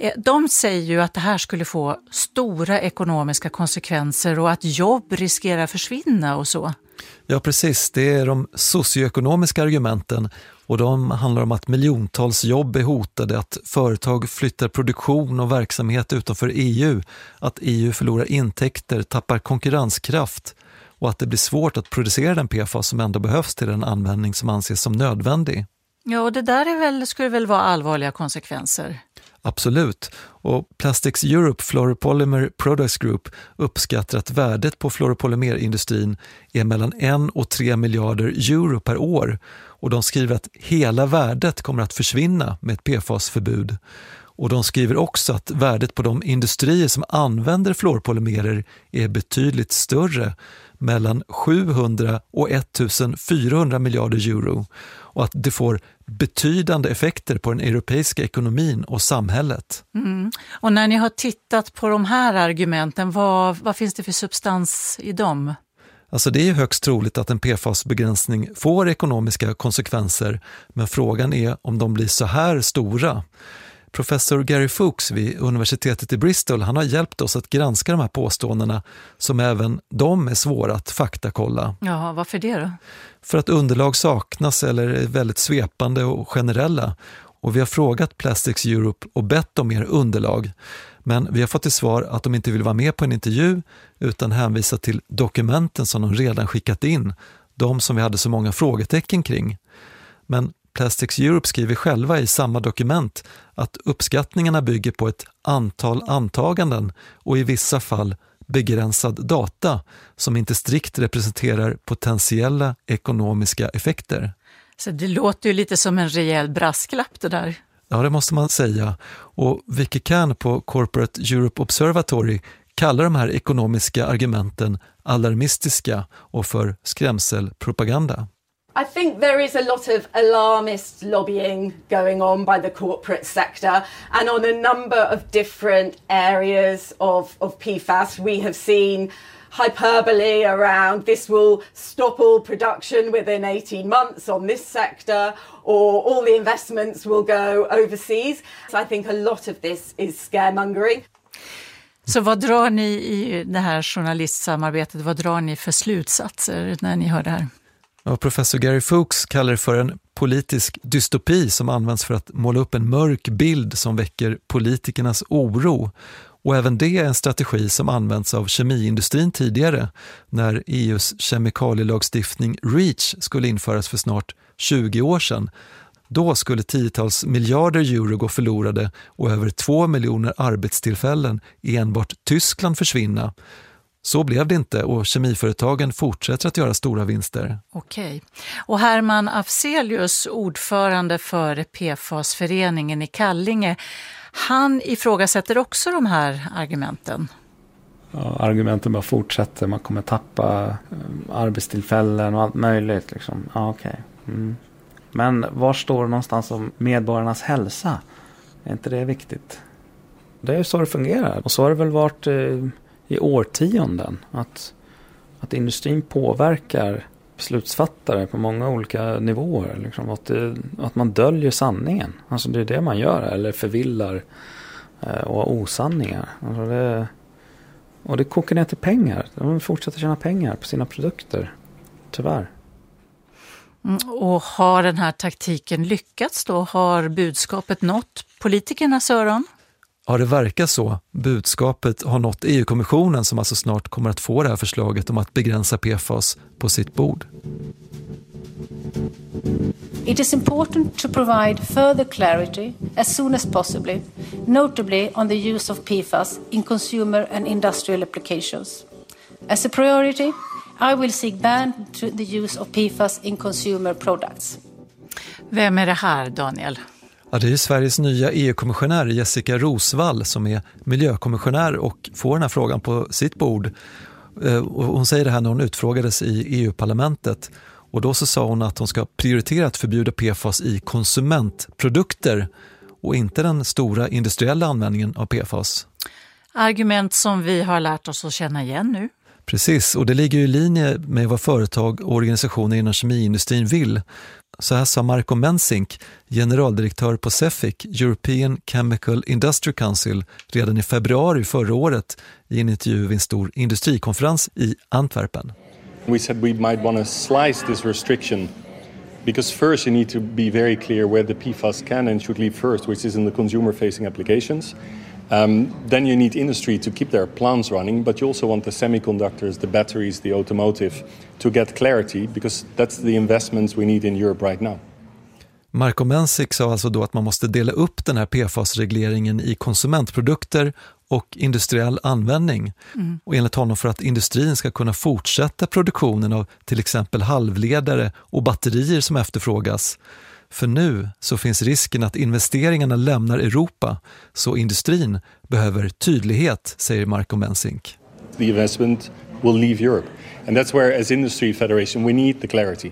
De säger ju att det här skulle få stora ekonomiska konsekvenser och att jobb riskerar att försvinna och så. Ja, precis. Det är de socioekonomiska argumenten och de handlar om att miljontals jobb är hotade, att företag flyttar produktion och verksamhet utanför E U, att E U förlorar intäkter, tappar konkurrenskraft och att det blir svårt att producera den P F A S som ändå behövs till den användning som anses som nödvändig. Ja, och det där är väl, skulle väl vara allvarliga konsekvenser? Absolut. Och Plastics Europe Fluoropolymer Products Group uppskattar att värdet på fluoropolymerindustrin är mellan en och tre miljarder euro per år. Och de skriver att hela värdet kommer att försvinna med ett P F A S-förbud. Och de skriver också att värdet på de industrier som använder fluoropolymerer är betydligt större, mellan sjuhundra och ettusenfyrahundra miljarder euro, och att det får betydande effekter på den europeiska ekonomin och samhället. Mm. Och när ni har tittat på de här argumenten, vad, vad finns det för substans i dem? Alltså det är högst troligt att en P F A S-begränsning får ekonomiska konsekvenser, men frågan är om de blir så här stora. Professor Gary Fuchs vid universitetet i Bristol, han har hjälpt oss att granska de här påståendena som även de är svåra att faktakolla. Ja, varför det då? För att underlag saknas eller är väldigt svepande och generella. Och vi har frågat Plastics Europe och bett om mer underlag. Men vi har fått till svar att de inte vill vara med på en intervju utan hänvisa till dokumenten som de redan skickat in. De som vi hade så många frågetecken kring. Men Plastics Europe skriver själva i samma dokument att uppskattningarna bygger på ett antal antaganden och i vissa fall begränsad data som inte strikt representerar potentiella ekonomiska effekter. Så det låter ju lite som en rejäl brasklapp det där. Ja, det måste man säga. Och Vicky Kahn på Corporate Europe Observatory kallar de här ekonomiska argumenten alarmistiska och för skrämselpropaganda. I think there is a lot of alarmist lobbying going on by the corporate sector, and on a number of different areas of, of P FAS we have seen hyperbole around this will stop all production within eighteen months on this sector, or all the investments will go overseas. So I think a lot of this is scaremongering. Så vad drar ni i det här journalistsamarbetet, vad drar ni för slutsatser när ni hör det här? Och professor Gary Fuchs kallar det för en politisk dystopi som används för att måla upp en mörk bild som väcker politikernas oro. Och även det är en strategi som används av kemiindustrin tidigare när E U:s kemikalielagstiftning REACH skulle införas för snart tjugo år sedan. Då skulle tiotals miljarder euro gå förlorade och över två miljoner arbetstillfällen i enbart Tyskland försvinna. Så blev det inte och kemiföretagen fortsätter att göra stora vinster. Okej. Och Herman Afzelius, ordförande för P F A S-föreningen i Kallinge, han ifrågasätter också de här argumenten. Ja, argumenten bara fortsätter. Man kommer tappa arbetstillfällen och allt möjligt. Liksom. Ja, okej. Okay. Mm. Men var står det någonstans om medborgarnas hälsa? Är inte det viktigt? Det är ju så det fungerar. Och så har det väl varit eh, i årtionden. Att, att industrin påverkar beslutsfattare på många olika nivåer. Liksom. Att, det, att man döljer sanningen. Alltså det är det man gör. Eller förvillar eh, och har osanningar. Alltså det, och det kokar ner till pengar. De fortsätter tjäna pengar på sina produkter. Tyvärr. Mm, och har den här taktiken lyckats då? Har budskapet nått politikernas öron? Ja, det verkar så. Budskapet har nått E U-kommissionen som alltså snart kommer att få det här förslaget om att begränsa P F A S på sitt bord. It is important to provide further clarity as soon as possible, notably on the use of P F A S in consumer and industrial applications. As a priority, I will seek ban to the use of P F A S in consumer products. Vem är det här, Daniel? Ja, det är Sveriges nya E U-kommissionär Jessica Roswall som är miljökommissionär och får den här frågan på sitt bord. Och hon säger det här när hon utfrågades i E U-parlamentet. Och då så sa hon att hon ska prioritera att förbjuda P F A S i konsumentprodukter och inte den stora industriella användningen av P F A S. Argument som vi har lärt oss att känna igen nu. Precis, och det ligger i linje med vad företag och organisationer inom kemiindustrin vill. Så här sa Marco Mensink, generaldirektör på Cefic, European Chemical Industry Council, redan i februari förra året i en intervju vid en stor industrikonferens i Antwerpen. We said we might want to slice this restriction because first you need to be very clear where the P F A S can and should leave first, which is in the consumer-facing applications. Um, then you need industry to keep their plants running, but you also want the semiconductors, the batteries, the automotive to get clarity because that's the investments we need in Europe right now. Marco Mensik sa alltså då att man måste dela upp den här P F A S-regleringen i konsumentprodukter och industriell användning. Mm. Och enligt honom för att industrin ska kunna fortsätta produktionen av till exempel halvledare och batterier som efterfrågas. För nu så finns risken att investeringarna lämnar Europa, så industrin behöver tydlighet, säger Marco Mensink. The investment will leave Europe. And that's where as industry federation we need the clarity.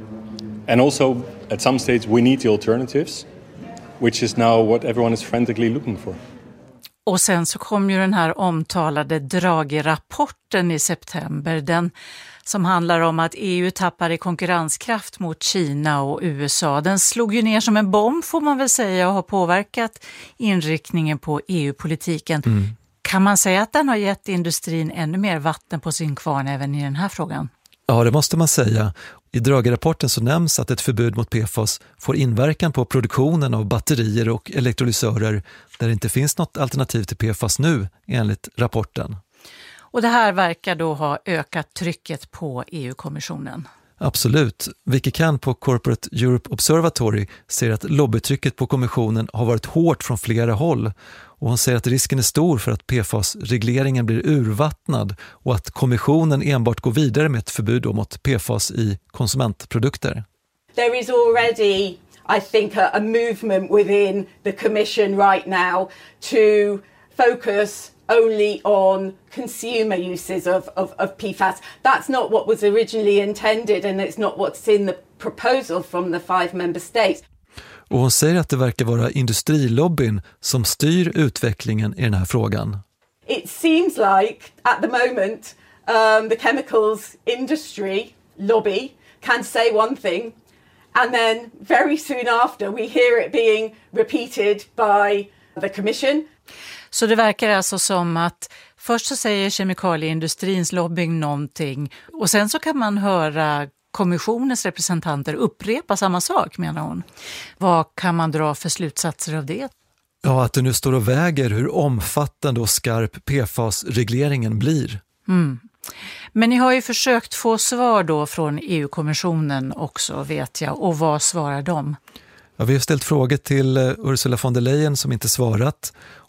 And also at some stage we need the alternatives, which is now what everyone is frantically looking for. Och sen så kom ju den här omtalade Draghi-rapporten i september, den som handlar om att E U tappar i konkurrenskraft mot Kina och U S A. Den slog ju ner som en bomb får man väl säga och har påverkat inriktningen på E U-politiken. Mm. Kan man säga att den har gett industrin ännu mer vatten på sin kvarn även i den här frågan? Ja, det måste man säga. I Draghi-rapporten så nämns att ett förbud mot P F A S får inverkan på produktionen av batterier och elektrolysörer där det inte finns något alternativ till P F A S nu, enligt rapporten. Och det här verkar då ha ökat trycket på E U-kommissionen. Absolut. Vicky Can på Corporate Europe Observatory säger att lobbytrycket på kommissionen har varit hårt från flera håll. Och hon säger att risken är stor för att P F A S-regleringen blir urvattnad och att kommissionen enbart går vidare med ett förbud mot P F A S i konsumentprodukter. There is already, I think, a, a movement within the Commission right now to focus only on consumer uses of, of, of P F A S. That's not what was originally intended and it's not what's in the proposal from the five member states. Och hon säger att det verkar vara industrilobbyn som styr utvecklingen i den här frågan. It seems like at the moment um, the chemicals industry lobby can say one thing and then very soon after we hear it being repeated by the Commission. Så det verkar alltså som att först så säger kemikalieindustrins lobbying någonting och sen så kan man höra kommissionens representanter upprepa samma sak, menar hon. Vad kan man dra för slutsatser av det? Ja, att det nu står och väger hur omfattande och skarp P F A S-regleringen blir. Mm. Men ni har ju försökt få svar då från E U-kommissionen också, vet jag. Och vad svarar de? Ja, vi har ställt frågor till Ursula von der Leyen som inte svarat.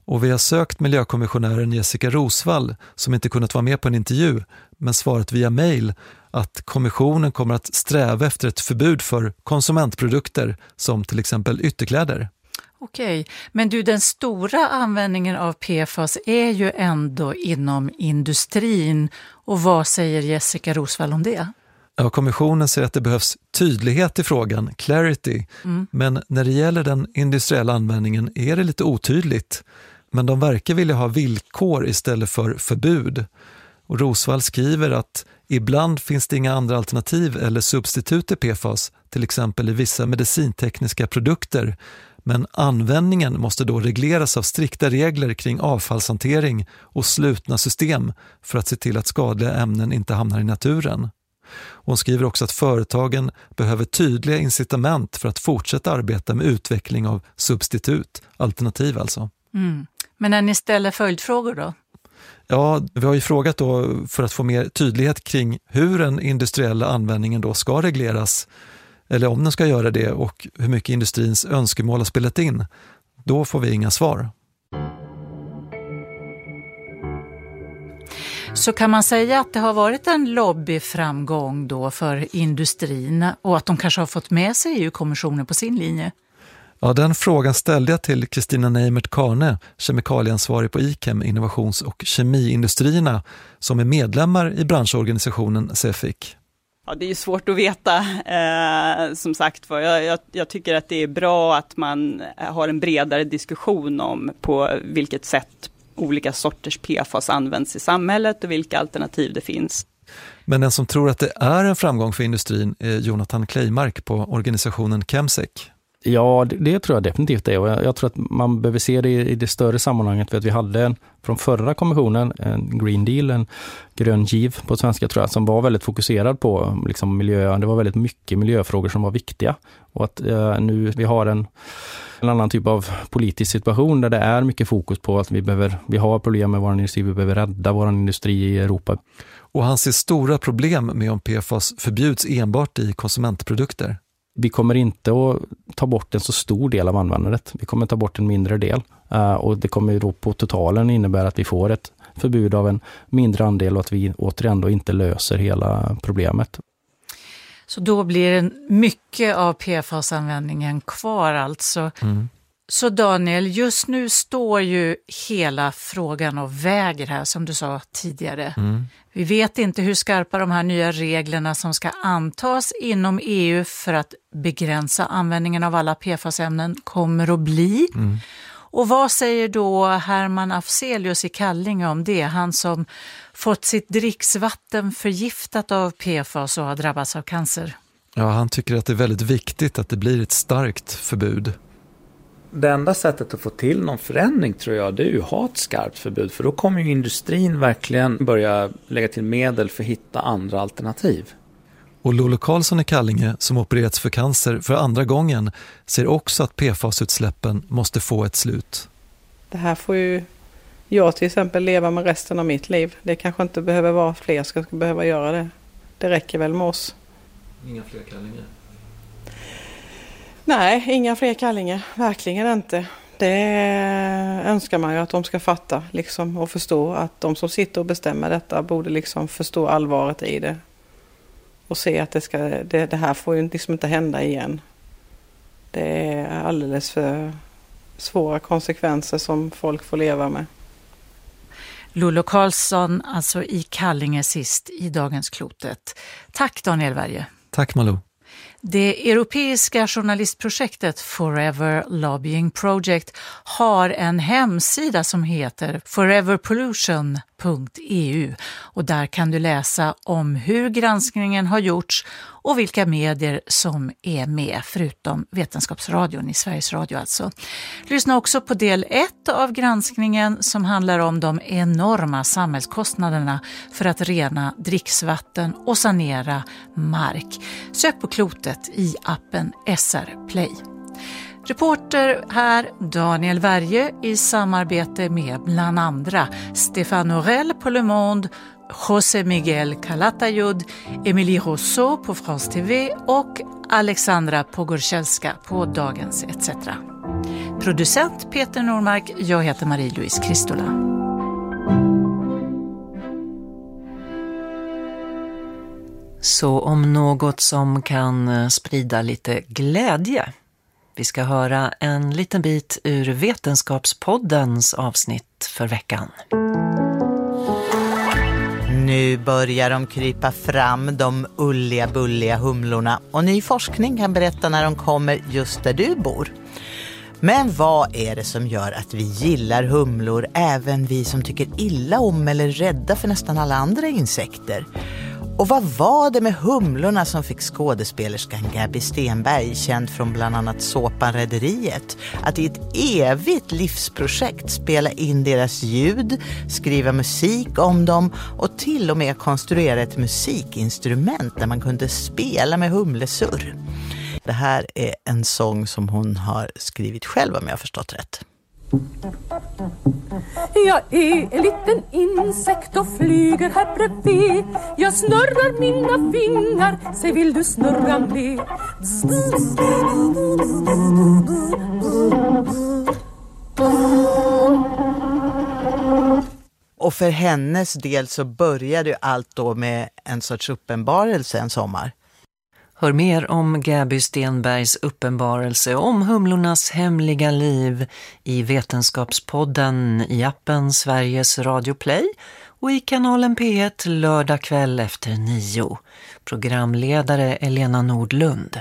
Och vi har sökt miljökommissionären Jessica Roswall som inte kunnat vara med på en intervju men svarat via mejl att kommissionen kommer att sträva efter ett förbud för konsumentprodukter som till exempel ytterkläder. Okej, men du, den stora användningen av P F A S är ju ändå inom industrin. Och vad säger Jessica Roswall om det? Ja, kommissionen säger att det behövs tydlighet i frågan, clarity. Mm. Men när det gäller den industriella användningen är det lite otydligt. Men de verkar vilja ha villkor istället för förbud. Och Roswall skriver att ibland finns det inga andra alternativ eller substitut till P F A S, till exempel i vissa medicintekniska produkter. Men användningen måste då regleras av strikta regler kring avfallshantering och slutna system för att se till att skadliga ämnen inte hamnar i naturen. Hon skriver också att företagen behöver tydliga incitament för att fortsätta arbeta med utveckling av substitut, alternativ alltså. Mm. Men när ni ställer följdfrågor då? Ja, vi har ju frågat då för att få mer tydlighet kring hur den industriella användningen då ska regleras, eller om den ska göra det, och hur mycket industrins önskemål har spelat in. Då får vi inga svar. Så kan man säga att det har varit en lobbyframgång då för industrin och att de kanske har fått med sig E U-kommissionen på sin linje? Ja, den frågan ställde jag till Kristina Neimert-Karne, kemikalieansvarig på I K E M, innovations- och kemiindustrierna, som är medlemmar i branschorganisationen CEFIC. Ja, det är ju svårt att veta, eh, som sagt för. Jag, jag, jag tycker att det är bra att man har en bredare diskussion om på vilket sätt olika sorters P F A S används i samhället och vilka alternativ det finns. Men den som tror att det är en framgång för industrin är Jonathan Kleimark på organisationen Chemsec. Ja, det, det tror jag definitivt är. Och jag, jag tror att man behöver se det i, i det större sammanhanget. För att vi hade en, från förra kommissionen en Green Deal, en grön giv på svenska tror jag, som var väldigt fokuserad på liksom, miljö. Det var väldigt mycket miljöfrågor som var viktiga. Och att eh, nu vi har en, en annan typ av politisk situation där det är mycket fokus på att vi, behöver, vi har problem med vår industri, vi behöver rädda vår industri i Europa. Och han ser stora problem med om P F A S förbjuds enbart i konsumentprodukter. Vi kommer inte att ta bort en så stor del av användandet. Vi kommer att ta bort en mindre del. Uh, och det kommer då på totalen innebära att vi får ett förbud av en mindre andel och att vi återigen då inte löser hela problemet. Så då blir det mycket av P F A S-användningen kvar alltså. Mm. Så Daniel, just nu står ju hela frågan och väger här som du sa tidigare. Mm. Vi vet inte hur skarpa de här nya reglerna som ska antas inom E U för att begränsa användningen av alla P F A S-ämnen kommer att bli. Mm. Och vad säger då Herman Afzelius i Kallinge om det? Han som fått sitt dricksvatten förgiftat av P F A S och har drabbats av cancer. Ja, han tycker att det är väldigt viktigt att det blir ett starkt förbud. Det enda sättet att få till någon förändring tror jag det är att ha ett skarpt förbud. För då kommer ju industrin verkligen börja lägga till medel för att hitta andra alternativ. Och Lolo Karlsson i Kallinge som opererats för cancer för andra gången ser också att P F A S-utsläppen måste få ett slut. Det här får ju jag till exempel leva med resten av mitt liv. Det kanske inte behöver vara fler som ska behöva göra det. Det räcker väl med oss. Inga fler Kallinge? Nej, inga fler Kallinge. Verkligen inte. Det önskar man ju att de ska fatta liksom, och förstå att de som sitter och bestämmer detta borde liksom förstå allvaret i det. Och se att det, ska, det, det här får ju liksom inte hända igen. Det är alldeles för svåra konsekvenser som folk får leva med. Lolo Karlsson, alltså i Kallinge sist i Dagens Klotet. Tack Daniel Werje. Tack Malou. Det europeiska journalistprojektet Forever Lobbying Project har en hemsida som heter forever pollution punkt e u och där kan du läsa om hur granskningen har gjorts och vilka medier som är med förutom Vetenskapsradion i Sveriges Radio alltså. Lyssna också på del ett av granskningen som handlar om de enorma samhällskostnaderna för att rena dricksvatten och sanera mark. Sök på Klotet i appen S R Play. Reporter här Daniel Werje i samarbete med bland andra Stefan Norell på Le Monde, José Miguel Calatayud, Emilie Rousseau på France T V och Alexandra Pogorzelska på Dagens et cetera. Producent Peter Normark, jag heter Marie-Louise Kristola. Så om något som kan sprida lite glädje. Vi ska höra en liten bit ur Vetenskapspoddens avsnitt för veckan. Nu börjar de krypa fram, de ulliga bulliga humlorna, och ny forskning kan berätta när de kommer just där du bor. Men vad är det som gör att vi gillar humlor, även vi som tycker illa om eller är rädda för nästan alla andra insekter? Och vad var det med humlorna som fick skådespelerskan Gabby Stenberg, känd från bland annat såpan Rederiet, att i ett evigt livsprojekt spela in deras ljud, skriva musik om dem och till och med konstruera ett musikinstrument där man kunde spela med humlesurr? Det här är en sång som hon har skrivit själv, om jag har förstått rätt. Jag är en liten insekt och flyger här bredvid. Jag snurrar mina vingar, säg vill du snurra med? Och för hennes del så började ju allt då med en sorts uppenbarelse en sommar. Hör mer om Gabby Stenbergs uppenbarelse om humlornas hemliga liv i Vetenskapspodden i appen Sveriges Radio Play och i kanalen P ett lördag kväll efter nio. Programledare Elena Nordlund.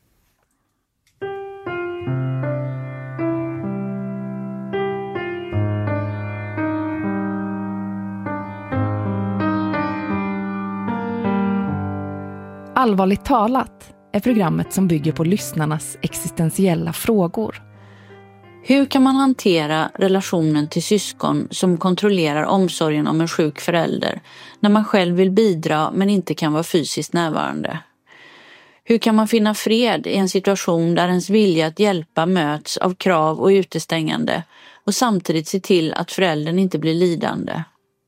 Allvarligt talat är programmet som bygger på lyssnarnas existentiella frågor. Hur kan man hantera relationen till syskon som kontrollerar omsorgen om en sjuk förälder när man själv vill bidra men inte kan vara fysiskt närvarande? Hur kan man finna fred i en situation där ens vilja att hjälpa möts av krav och utestängande och samtidigt se till att föräldern inte blir lidande?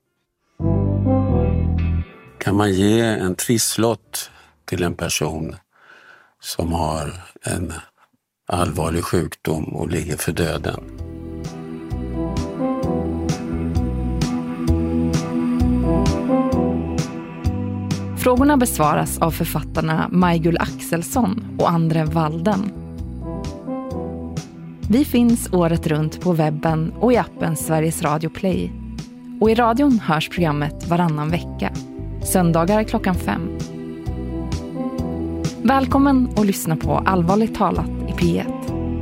Kan man ge en trisslott till en person som har en allvarlig sjukdom och ligger för döden? Frågorna besvaras av författarna Majgull Axelsson och Andre Walden. Vi finns året runt på webben och i appen Sveriges Radio Play. Och i radion hörs programmet varannan vecka. Söndagar klockan fem. Välkommen och lyssna på Allvarligt talat i P ett.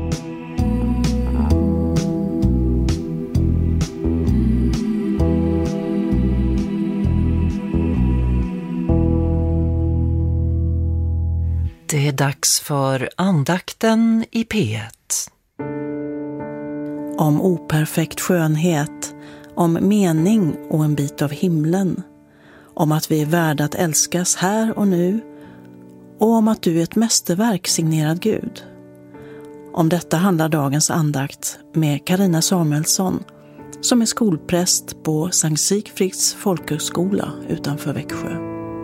Det är dags för andakten i P ett. Om operfekt skönhet, om mening och en bit av himlen. Om att vi är värda att älskas här och nu. Och om att du är ett mästerverk signerad Gud. Om detta handlar dagens andakt med Carina Samuelsson, som är skolpräst på Sankt Sigfrids folkhögskola utanför Växjö.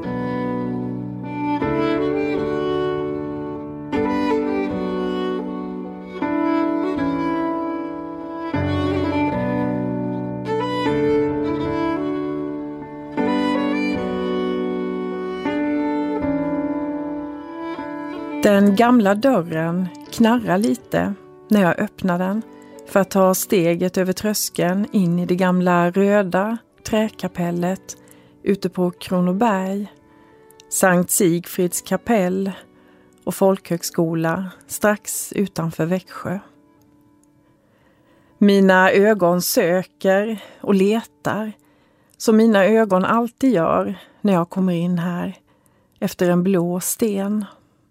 Den gamla dörren knarrar lite när jag öppnar den för att ta steget över tröskeln in i det gamla röda träkapellet ute på Kronoberg, Sankt Sigfrids kapell och folkhögskola strax utanför Växjö. Mina ögon söker och letar, som mina ögon alltid gör när jag kommer in här, efter en blå sten.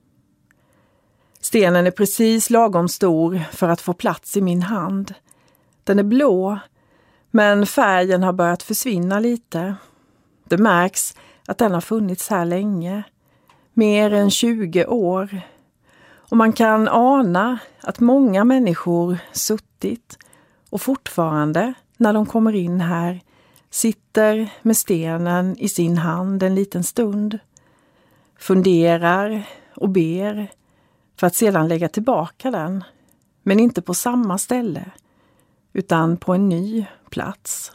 Stenen är precis lagom stor för att få plats i min hand. Den är blå, men färgen har börjat försvinna lite. Det märks att den har funnits här länge, mer än tjugo år. Och man kan ana att många människor suttit och fortfarande, när de kommer in här, sitter med stenen i sin hand en liten stund. Funderar och ber för att sedan lägga tillbaka den men inte på samma ställe, utan på en ny plats.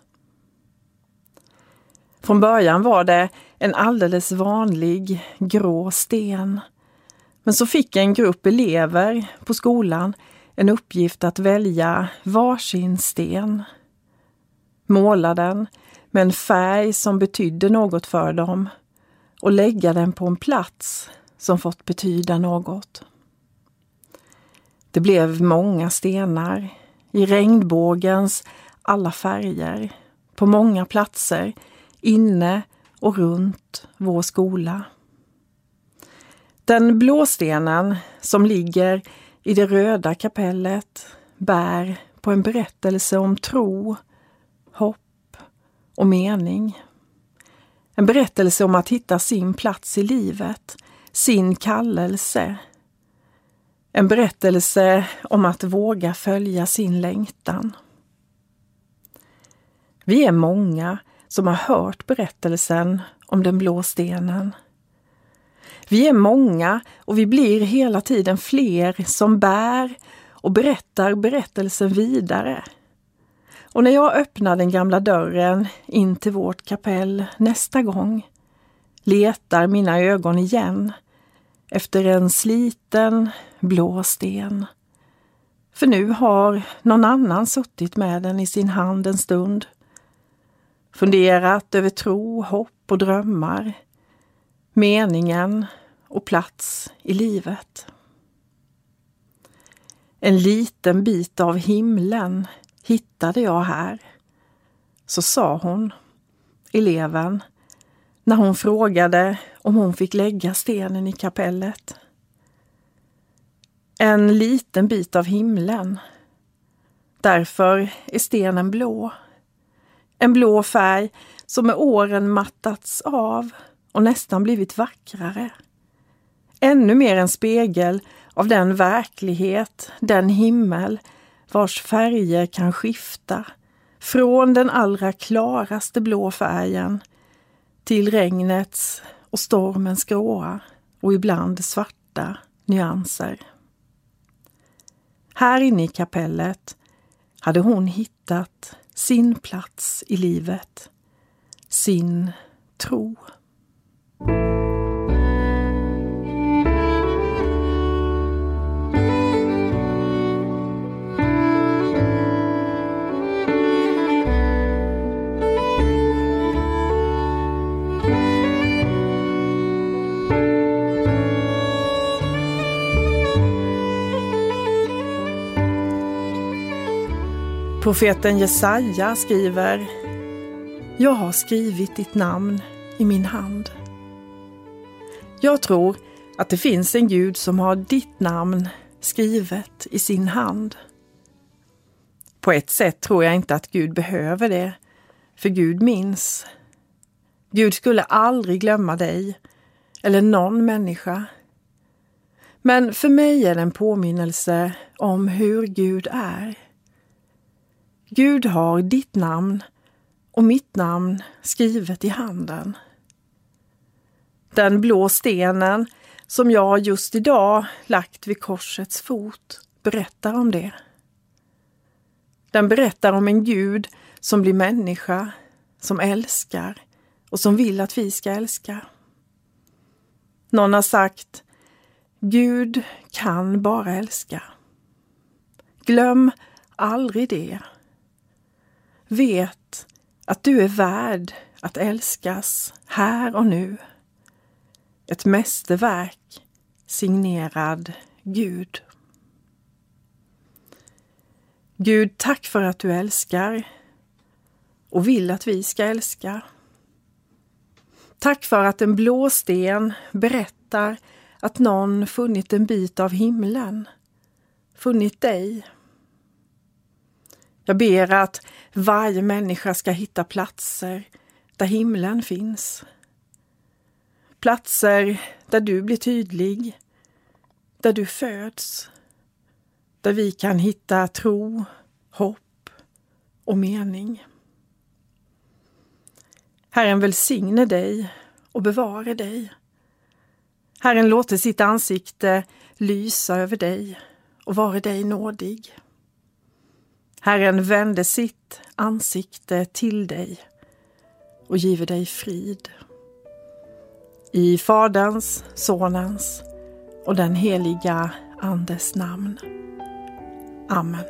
Från början var det en alldeles vanlig grå sten. Men så fick en grupp elever på skolan en uppgift att välja varsin sten. Måla den med en färg som betydde något för dem och lägga den på en plats som fått betyda något. Det blev många stenar i regnbågens alla färger på många platser inne och runt vår skola. Den blå stenen som ligger i det röda kapellet bär på en berättelse om tro, hopp och mening. En berättelse om att hitta sin plats i livet, sin kallelse. En berättelse om att våga följa sin längtan. Vi är många som har hört berättelsen om den blå stenen. Vi är många och vi blir hela tiden fler som bär och berättar berättelsen vidare. Och när jag öppnar den gamla dörren in till vårt kapell nästa gång letar mina ögon igen efter en sliten blå sten. För nu har någon annan suttit med den i sin hand en stund. Funderat över tro, hopp och drömmar. Meningen och plats i livet. En liten bit av himlen hittade jag här. Så sa hon, eleven, när hon frågade om hon fick lägga stenen i kapellet. En liten bit av himlen. Därför är stenen blå. En blå färg som med åren mattats av och nästan blivit vackrare. Ännu mer en spegel av den verklighet, den himmel vars färger kan skifta från den allra klaraste blå färgen till regnets och stormens gråa och ibland svarta nyanser. Här inne i kapellet hade hon hittat sin plats i livet, sin tro. Profeten Jesaja skriver: Jag har skrivit ditt namn i min hand. Jag tror att det finns en Gud som har ditt namn skrivet i sin hand. På ett sätt tror jag inte att Gud behöver det, för Gud minns. Gud skulle aldrig glömma dig eller någon människa. Men för mig är det en påminnelse om hur Gud är. Gud har ditt namn och mitt namn skrivet i handen. Den blå stenen som jag just idag lagt vid korsets fot berättar om det. Den berättar om en Gud som blir människa, som älskar och som vill att vi ska älska. Någon har sagt: Gud kan bara älska. Glöm aldrig det. Vet att du är värd att älskas här och nu. Ett mästerverk signerad Gud. Gud, tack för att du älskar och vill att vi ska älska. Tack för att en blå sten berättar att någon funnit en bit av himlen, funnit dig. Jag ber att varje människa ska hitta platser där himlen finns. Platser där du blir tydlig, där du föds, där vi kan hitta tro, hopp och mening. Herren välsigne dig och bevare dig. Herren låter sitt ansikte lysa över dig och vare dig nådig. Herren vände sitt ansikte till dig och give dig frid. I Faderns, Sonens och den heliga Andes namn. Amen.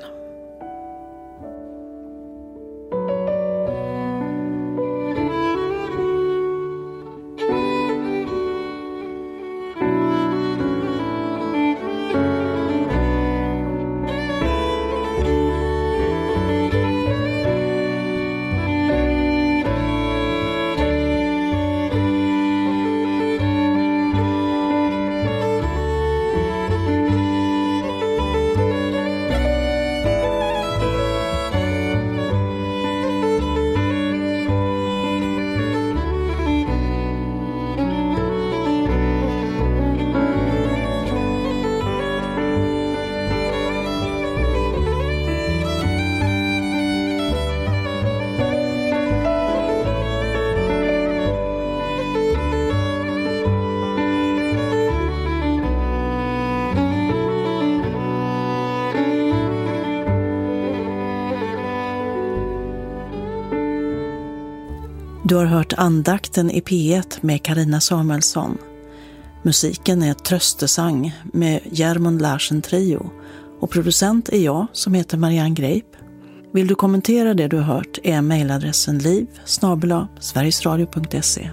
Du har hört andakten i P ett med Carina Samuelsson. Musiken är Tröstesang med Järmund Larsen Trio och producent är jag som heter Marianne Greip. Vill du kommentera det du har hört är mejladressen liv snabel-a sverigesradio punkt se.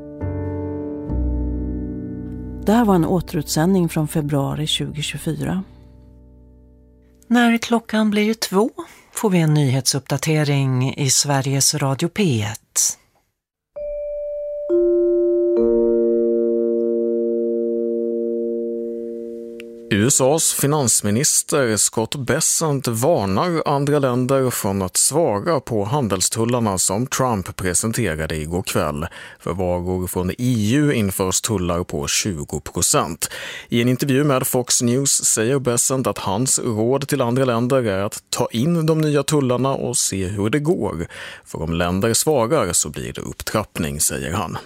Det här var en återutsändning från februari tjugohundratjugofyra. När klockan blir två får vi en nyhetsuppdatering i Sveriges Radio P ett. U S A:s finansminister Scott Bessent varnar andra länder från att svara på handelstullarna som Trump presenterade igår kväll. För varor från E U införs tullar på tjugo procent. I en intervju med Fox News säger Bessent att hans råd till andra länder är att ta in de nya tullarna och se hur det går. För om länder svarar så blir det upptrappning, säger han.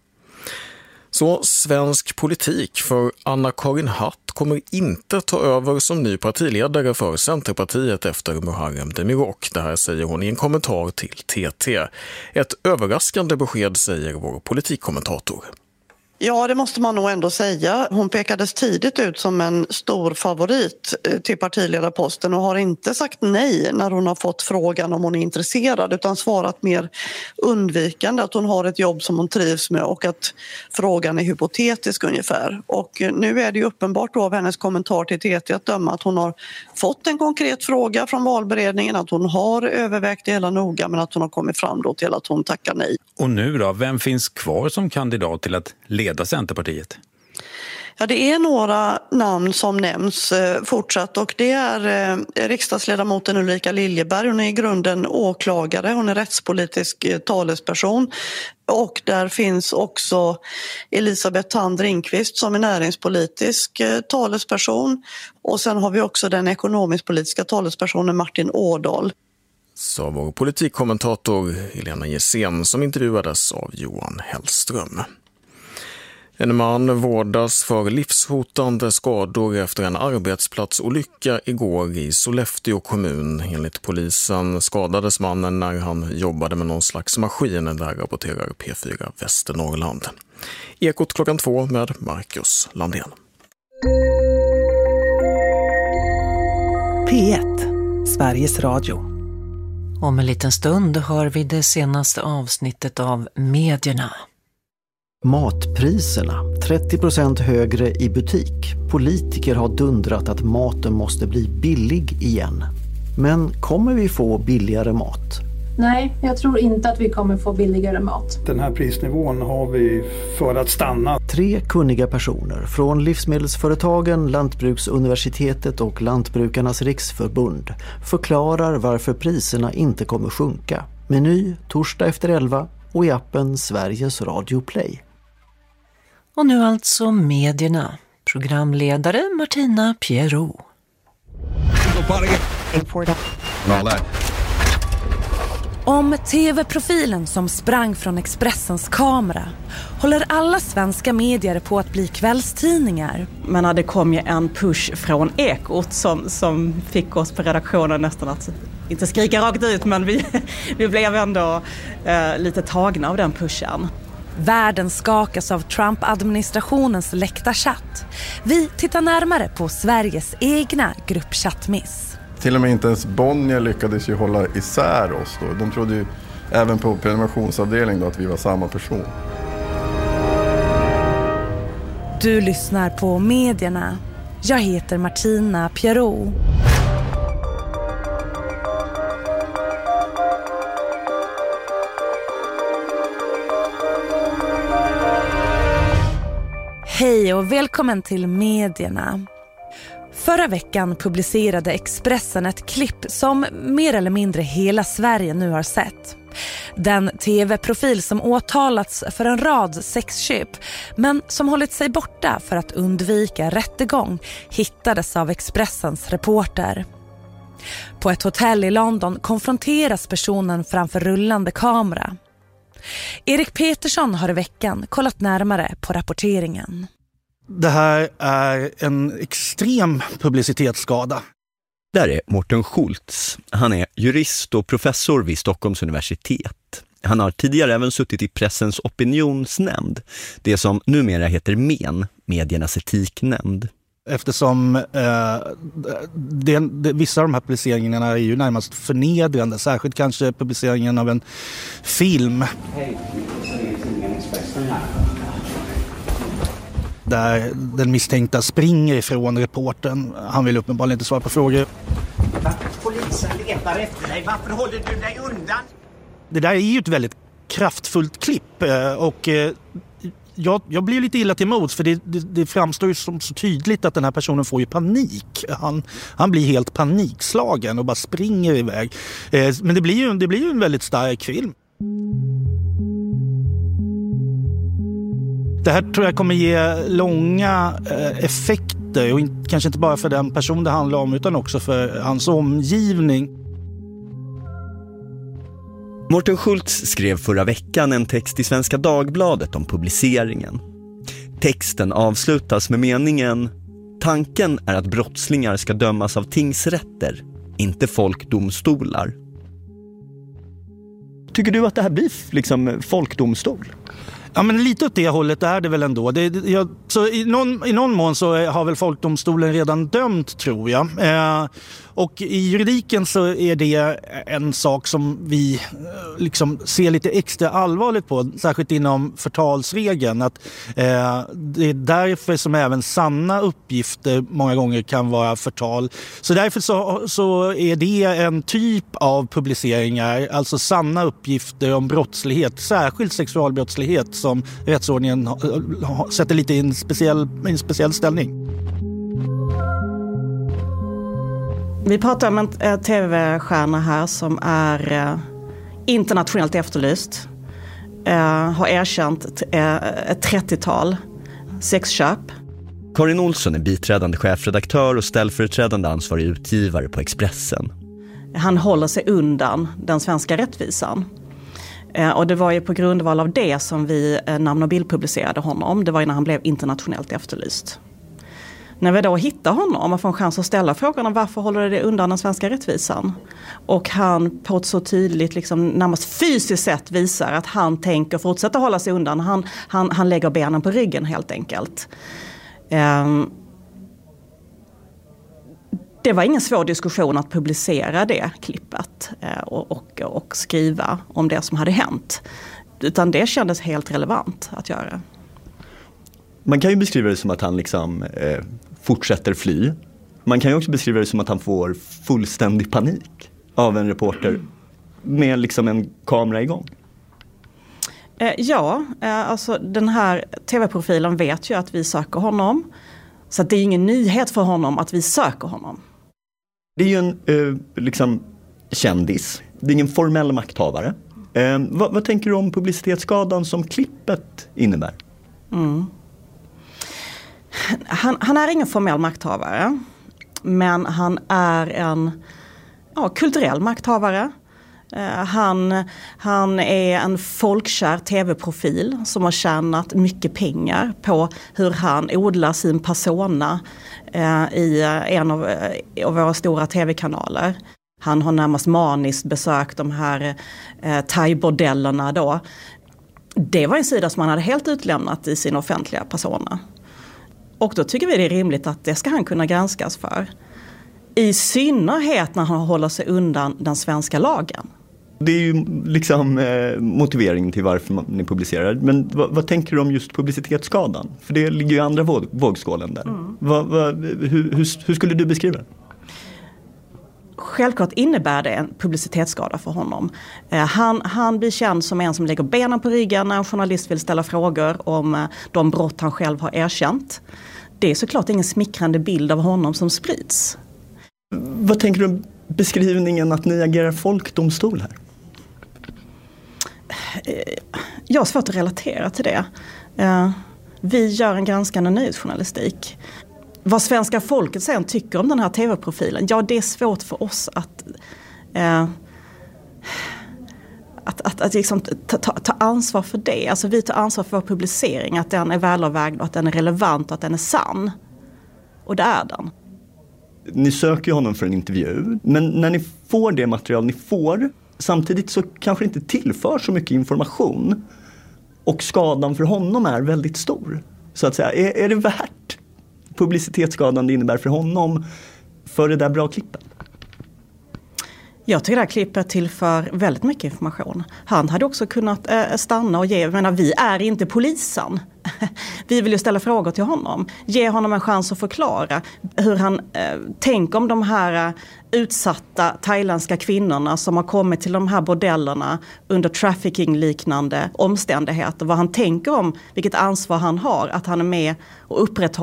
Så svensk politik, för Anna-Karin Hatt kommer inte ta över som ny partiledare för Centerpartiet efter Muharrem Demirok. Det här säger hon i en kommentar till T T. Ett överraskande besked, säger vår politikkommentator. Ja, det måste man nog ändå säga. Hon pekades tidigt ut som en stor favorit till partiledarposten och har inte sagt nej när hon har fått frågan om hon är intresserad, utan svarat mer undvikande att hon har ett jobb som hon trivs med och att frågan är hypotetisk ungefär. Och nu är det ju uppenbart då av hennes kommentar till T T att döma att hon har fått en konkret fråga från valberedningen, att hon har övervägt det hela noga men att hon har kommit fram då till att hon tackar nej. Och nu då, vem finns kvar som kandidat till att leda Centerpartiet? Ja, det är några namn som nämns eh, fortsatt och det är eh, riksdagsledamoten Ulrika Liljeberg. Hon är i grunden åklagare, hon är rättspolitisk eh, talesperson. Och där finns också Elisabeth Thand Ringqvist som är näringspolitisk eh, talesperson. Och sen har vi också den ekonomisk-politiska talespersonen Martin Ådahl. Så vår politikkommentator Helena Jessén som intervjuades av Johan Hellström. En man vårdas för livshotande skador efter en arbetsplatsolycka igår i Sollefteå kommun. Enligt polisen skadades mannen när han jobbade med någon slags maskin, där rapporterar P fyra Västernorrland. Ekot klockan två med Marcus Landén. P ett, Sveriges Radio. Om en liten stund hör vi det senaste avsnittet av Medierna. Matpriserna, trettio procent högre i butik. Politiker har dundrat att maten måste bli billig igen. Men kommer vi få billigare mat? Nej, jag tror inte att vi kommer få billigare mat. Den här prisnivån har vi för att stanna. Tre kunniga personer från Livsmedelsföretagen, Lantbruksuniversitetet och Lantbrukarnas riksförbund förklarar varför priserna inte kommer sjunka. Meny torsdag efter elva och i appen Sveriges Radio Play. Och nu alltså Medierna. Programledare Martina Pierrot. Om tv-profilen som sprang från Expressens kamera håller alla svenska medier på att bli kvällstidningar. Men det kom ju en push från Ekot som, som fick oss på redaktionen nästan att inte skrika rakt ut, men vi, vi blev ändå eh, lite tagna av den pushen. Världen skakas av Trump-administrationens läckta chatt. Vi tittar närmare på Sveriges egna gruppchattmiss. Till och med inte ens Bonnier lyckades ju hålla isär oss då. De trodde ju även på prenumerationsavdelningen då att vi var samma person. Du lyssnar på Medierna. Jag heter Martina Pierrot. Hej och välkommen till Medierna. Förra veckan publicerade Expressen ett klipp som mer eller mindre hela Sverige nu har sett. Den tv-profil som åtalats för en rad sexköp men som hållit sig borta för att undvika rättegång hittades av Expressens reporter. På ett hotell i London konfronteras personen framför rullande kamera. Erik Petersson har i veckan kollat närmare på rapporteringen. Det här är en extrem publicitetsskada. Där är Mårten Schultz. Han är jurist och professor vid Stockholms universitet. Han har tidigare även suttit i Pressens opinionsnämnd, det som numera heter M E N, Mediernas etiknämnd. Eftersom eh, det, det, vissa av de här publiceringarna är ju närmast förnedrande, särskilt kanske publiceringen av en film. Hej, där den misstänkta springer ifrån reportern. Han vill uppenbarligen inte svara på frågor. Polisen letar efter dig. Varför håller du dig undan? Det där är ju ett väldigt kraftfullt klipp och jag, jag blir lite illa till mods för det, det, det framstår ju som så tydligt att den här personen får ju panik. Han, han blir helt panikslagen och bara springer iväg. Men det blir ju, det blir ju en väldigt stark film. Det här tror jag kommer ge långa eh, effekter och in, kanske inte bara för den person det handlar om utan också för hans omgivning. Mårten Schultz skrev förra veckan en text i Svenska Dagbladet om publiceringen. Texten avslutas med meningen: tanken är att brottslingar ska dömas av tingsrätter, inte folkdomstolar. Tycker du att det här blir liksom folkdomstol? Ja, men lite åt det hållet är det väl ändå. Det, jag, så i, någon, I någon mån så har väl folkdomstolen redan dömt, tror jag. Eh, och i juridiken så är det en sak som vi eh, liksom ser lite extra allvarligt på, särskilt inom förtalsregeln. Att, eh, det är därför som även sanna uppgifter många gånger kan vara förtal. Så därför så, så är det en typ av publiceringar, alltså sanna uppgifter om brottslighet, särskilt sexualbrottslighet, som rättsordningen sätter lite i en speciell, en speciell ställning. Vi pratar om en tv-stjärna här som är eh, internationellt efterlyst. Eh, har erkänt eh, ett trettiotal sexköp. Karin Olsson är biträdande chefredaktör och ställföreträdande ansvarig utgivare på Expressen. Han håller sig undan den svenska rättvisan. Eh, och det var ju på grundval av det som vi eh, namn- och bildpublicerade honom. Det var ju när han blev internationellt efterlyst. När vi då hittar honom och får en chans att ställa frågan om varför håller det undan den svenska rättvisan. Och han på ett så tydligt, liksom, närmast fysiskt sätt visar att han tänker fortsätta hålla sig undan. Han, han, han lägger benen på ryggen helt enkelt. Um, det var ingen svår diskussion att publicera det klippet uh, och, och, och skriva om det som hade hänt. Utan det kändes helt relevant att göra. Man kan ju beskriva det som att han liksom eh, fortsätter fly. Man kan ju också beskriva det som att han får fullständig panik av en reporter med liksom en kamera igång. Eh, ja, eh, alltså den här tv-profilen vet ju att vi söker honom. Så att det är ingen nyhet för honom att vi söker honom. Det är ju en eh, liksom kändis. Det är ingen formell makthavare. Eh, vad, vad tänker du om publicitetsskadan som klippet innebär? Mm. Han, han är ingen formell makthavare, men han är en ja, kulturell makthavare. Han, han är en folkkär tv-profil som har tjänat mycket pengar på hur han odlar sin persona i en av, av våra stora tv-kanaler. Han har närmast maniskt besökt de här eh, thai-bordellerna då. Det var en sida som han hade helt utlämnat i sin offentliga persona. Och då tycker vi det är rimligt att det ska han kunna granskas för. I synnerhet när han håller sig undan den svenska lagen. Det är ju liksom eh, motiveringen till varför man, ni publicerar. Men vad, vad tänker du om just publicitetsskadan? För det ligger ju i andra våg, vågskålen där. Mm. Va, va, hur, hur, hur skulle du beskriva det? Självklart innebär det en publicitetsskada för honom. Eh, han, han blir känd som en som lägger benen på ryggen när en journalist vill ställa frågor om eh, de brott han själv har erkänt. Det är såklart ingen smickrande bild av honom som sprids. Vad tänker du om beskrivningen att ni agerar folkdomstol här? Jag har svårt att relatera till det. Vi gör en granskande nyhetsjournalistik. Vad svenska folket sen tycker om den här tv-profilen, ja, det är svårt för oss att att, att, att liksom ta, ta, ta ansvar för det. Alltså vi tar ansvar för vår publicering, att den är välavvägd och att den är relevant och att den är sann. Och det är den. Ni söker ju honom för en intervju, men när ni får det material ni får, samtidigt så kanske inte tillför så mycket information och skadan för honom är väldigt stor. Så att säga, är, är det värt publicitetsskadan det innebär för honom för det där bra klippet? Jag tycker det här klippet tillför väldigt mycket information. Han hade också kunnat äh, stanna och ge, jag menar, vi är inte polisen. Vi vill ju ställa frågor till honom. Ge honom en chans att förklara hur han äh, tänker om de här äh, utsatta thailändska kvinnorna som har kommit till de här bordellerna under trafficking-liknande omständigheter. Vad han tänker om, vilket ansvar han har, att han är med och upprätthåller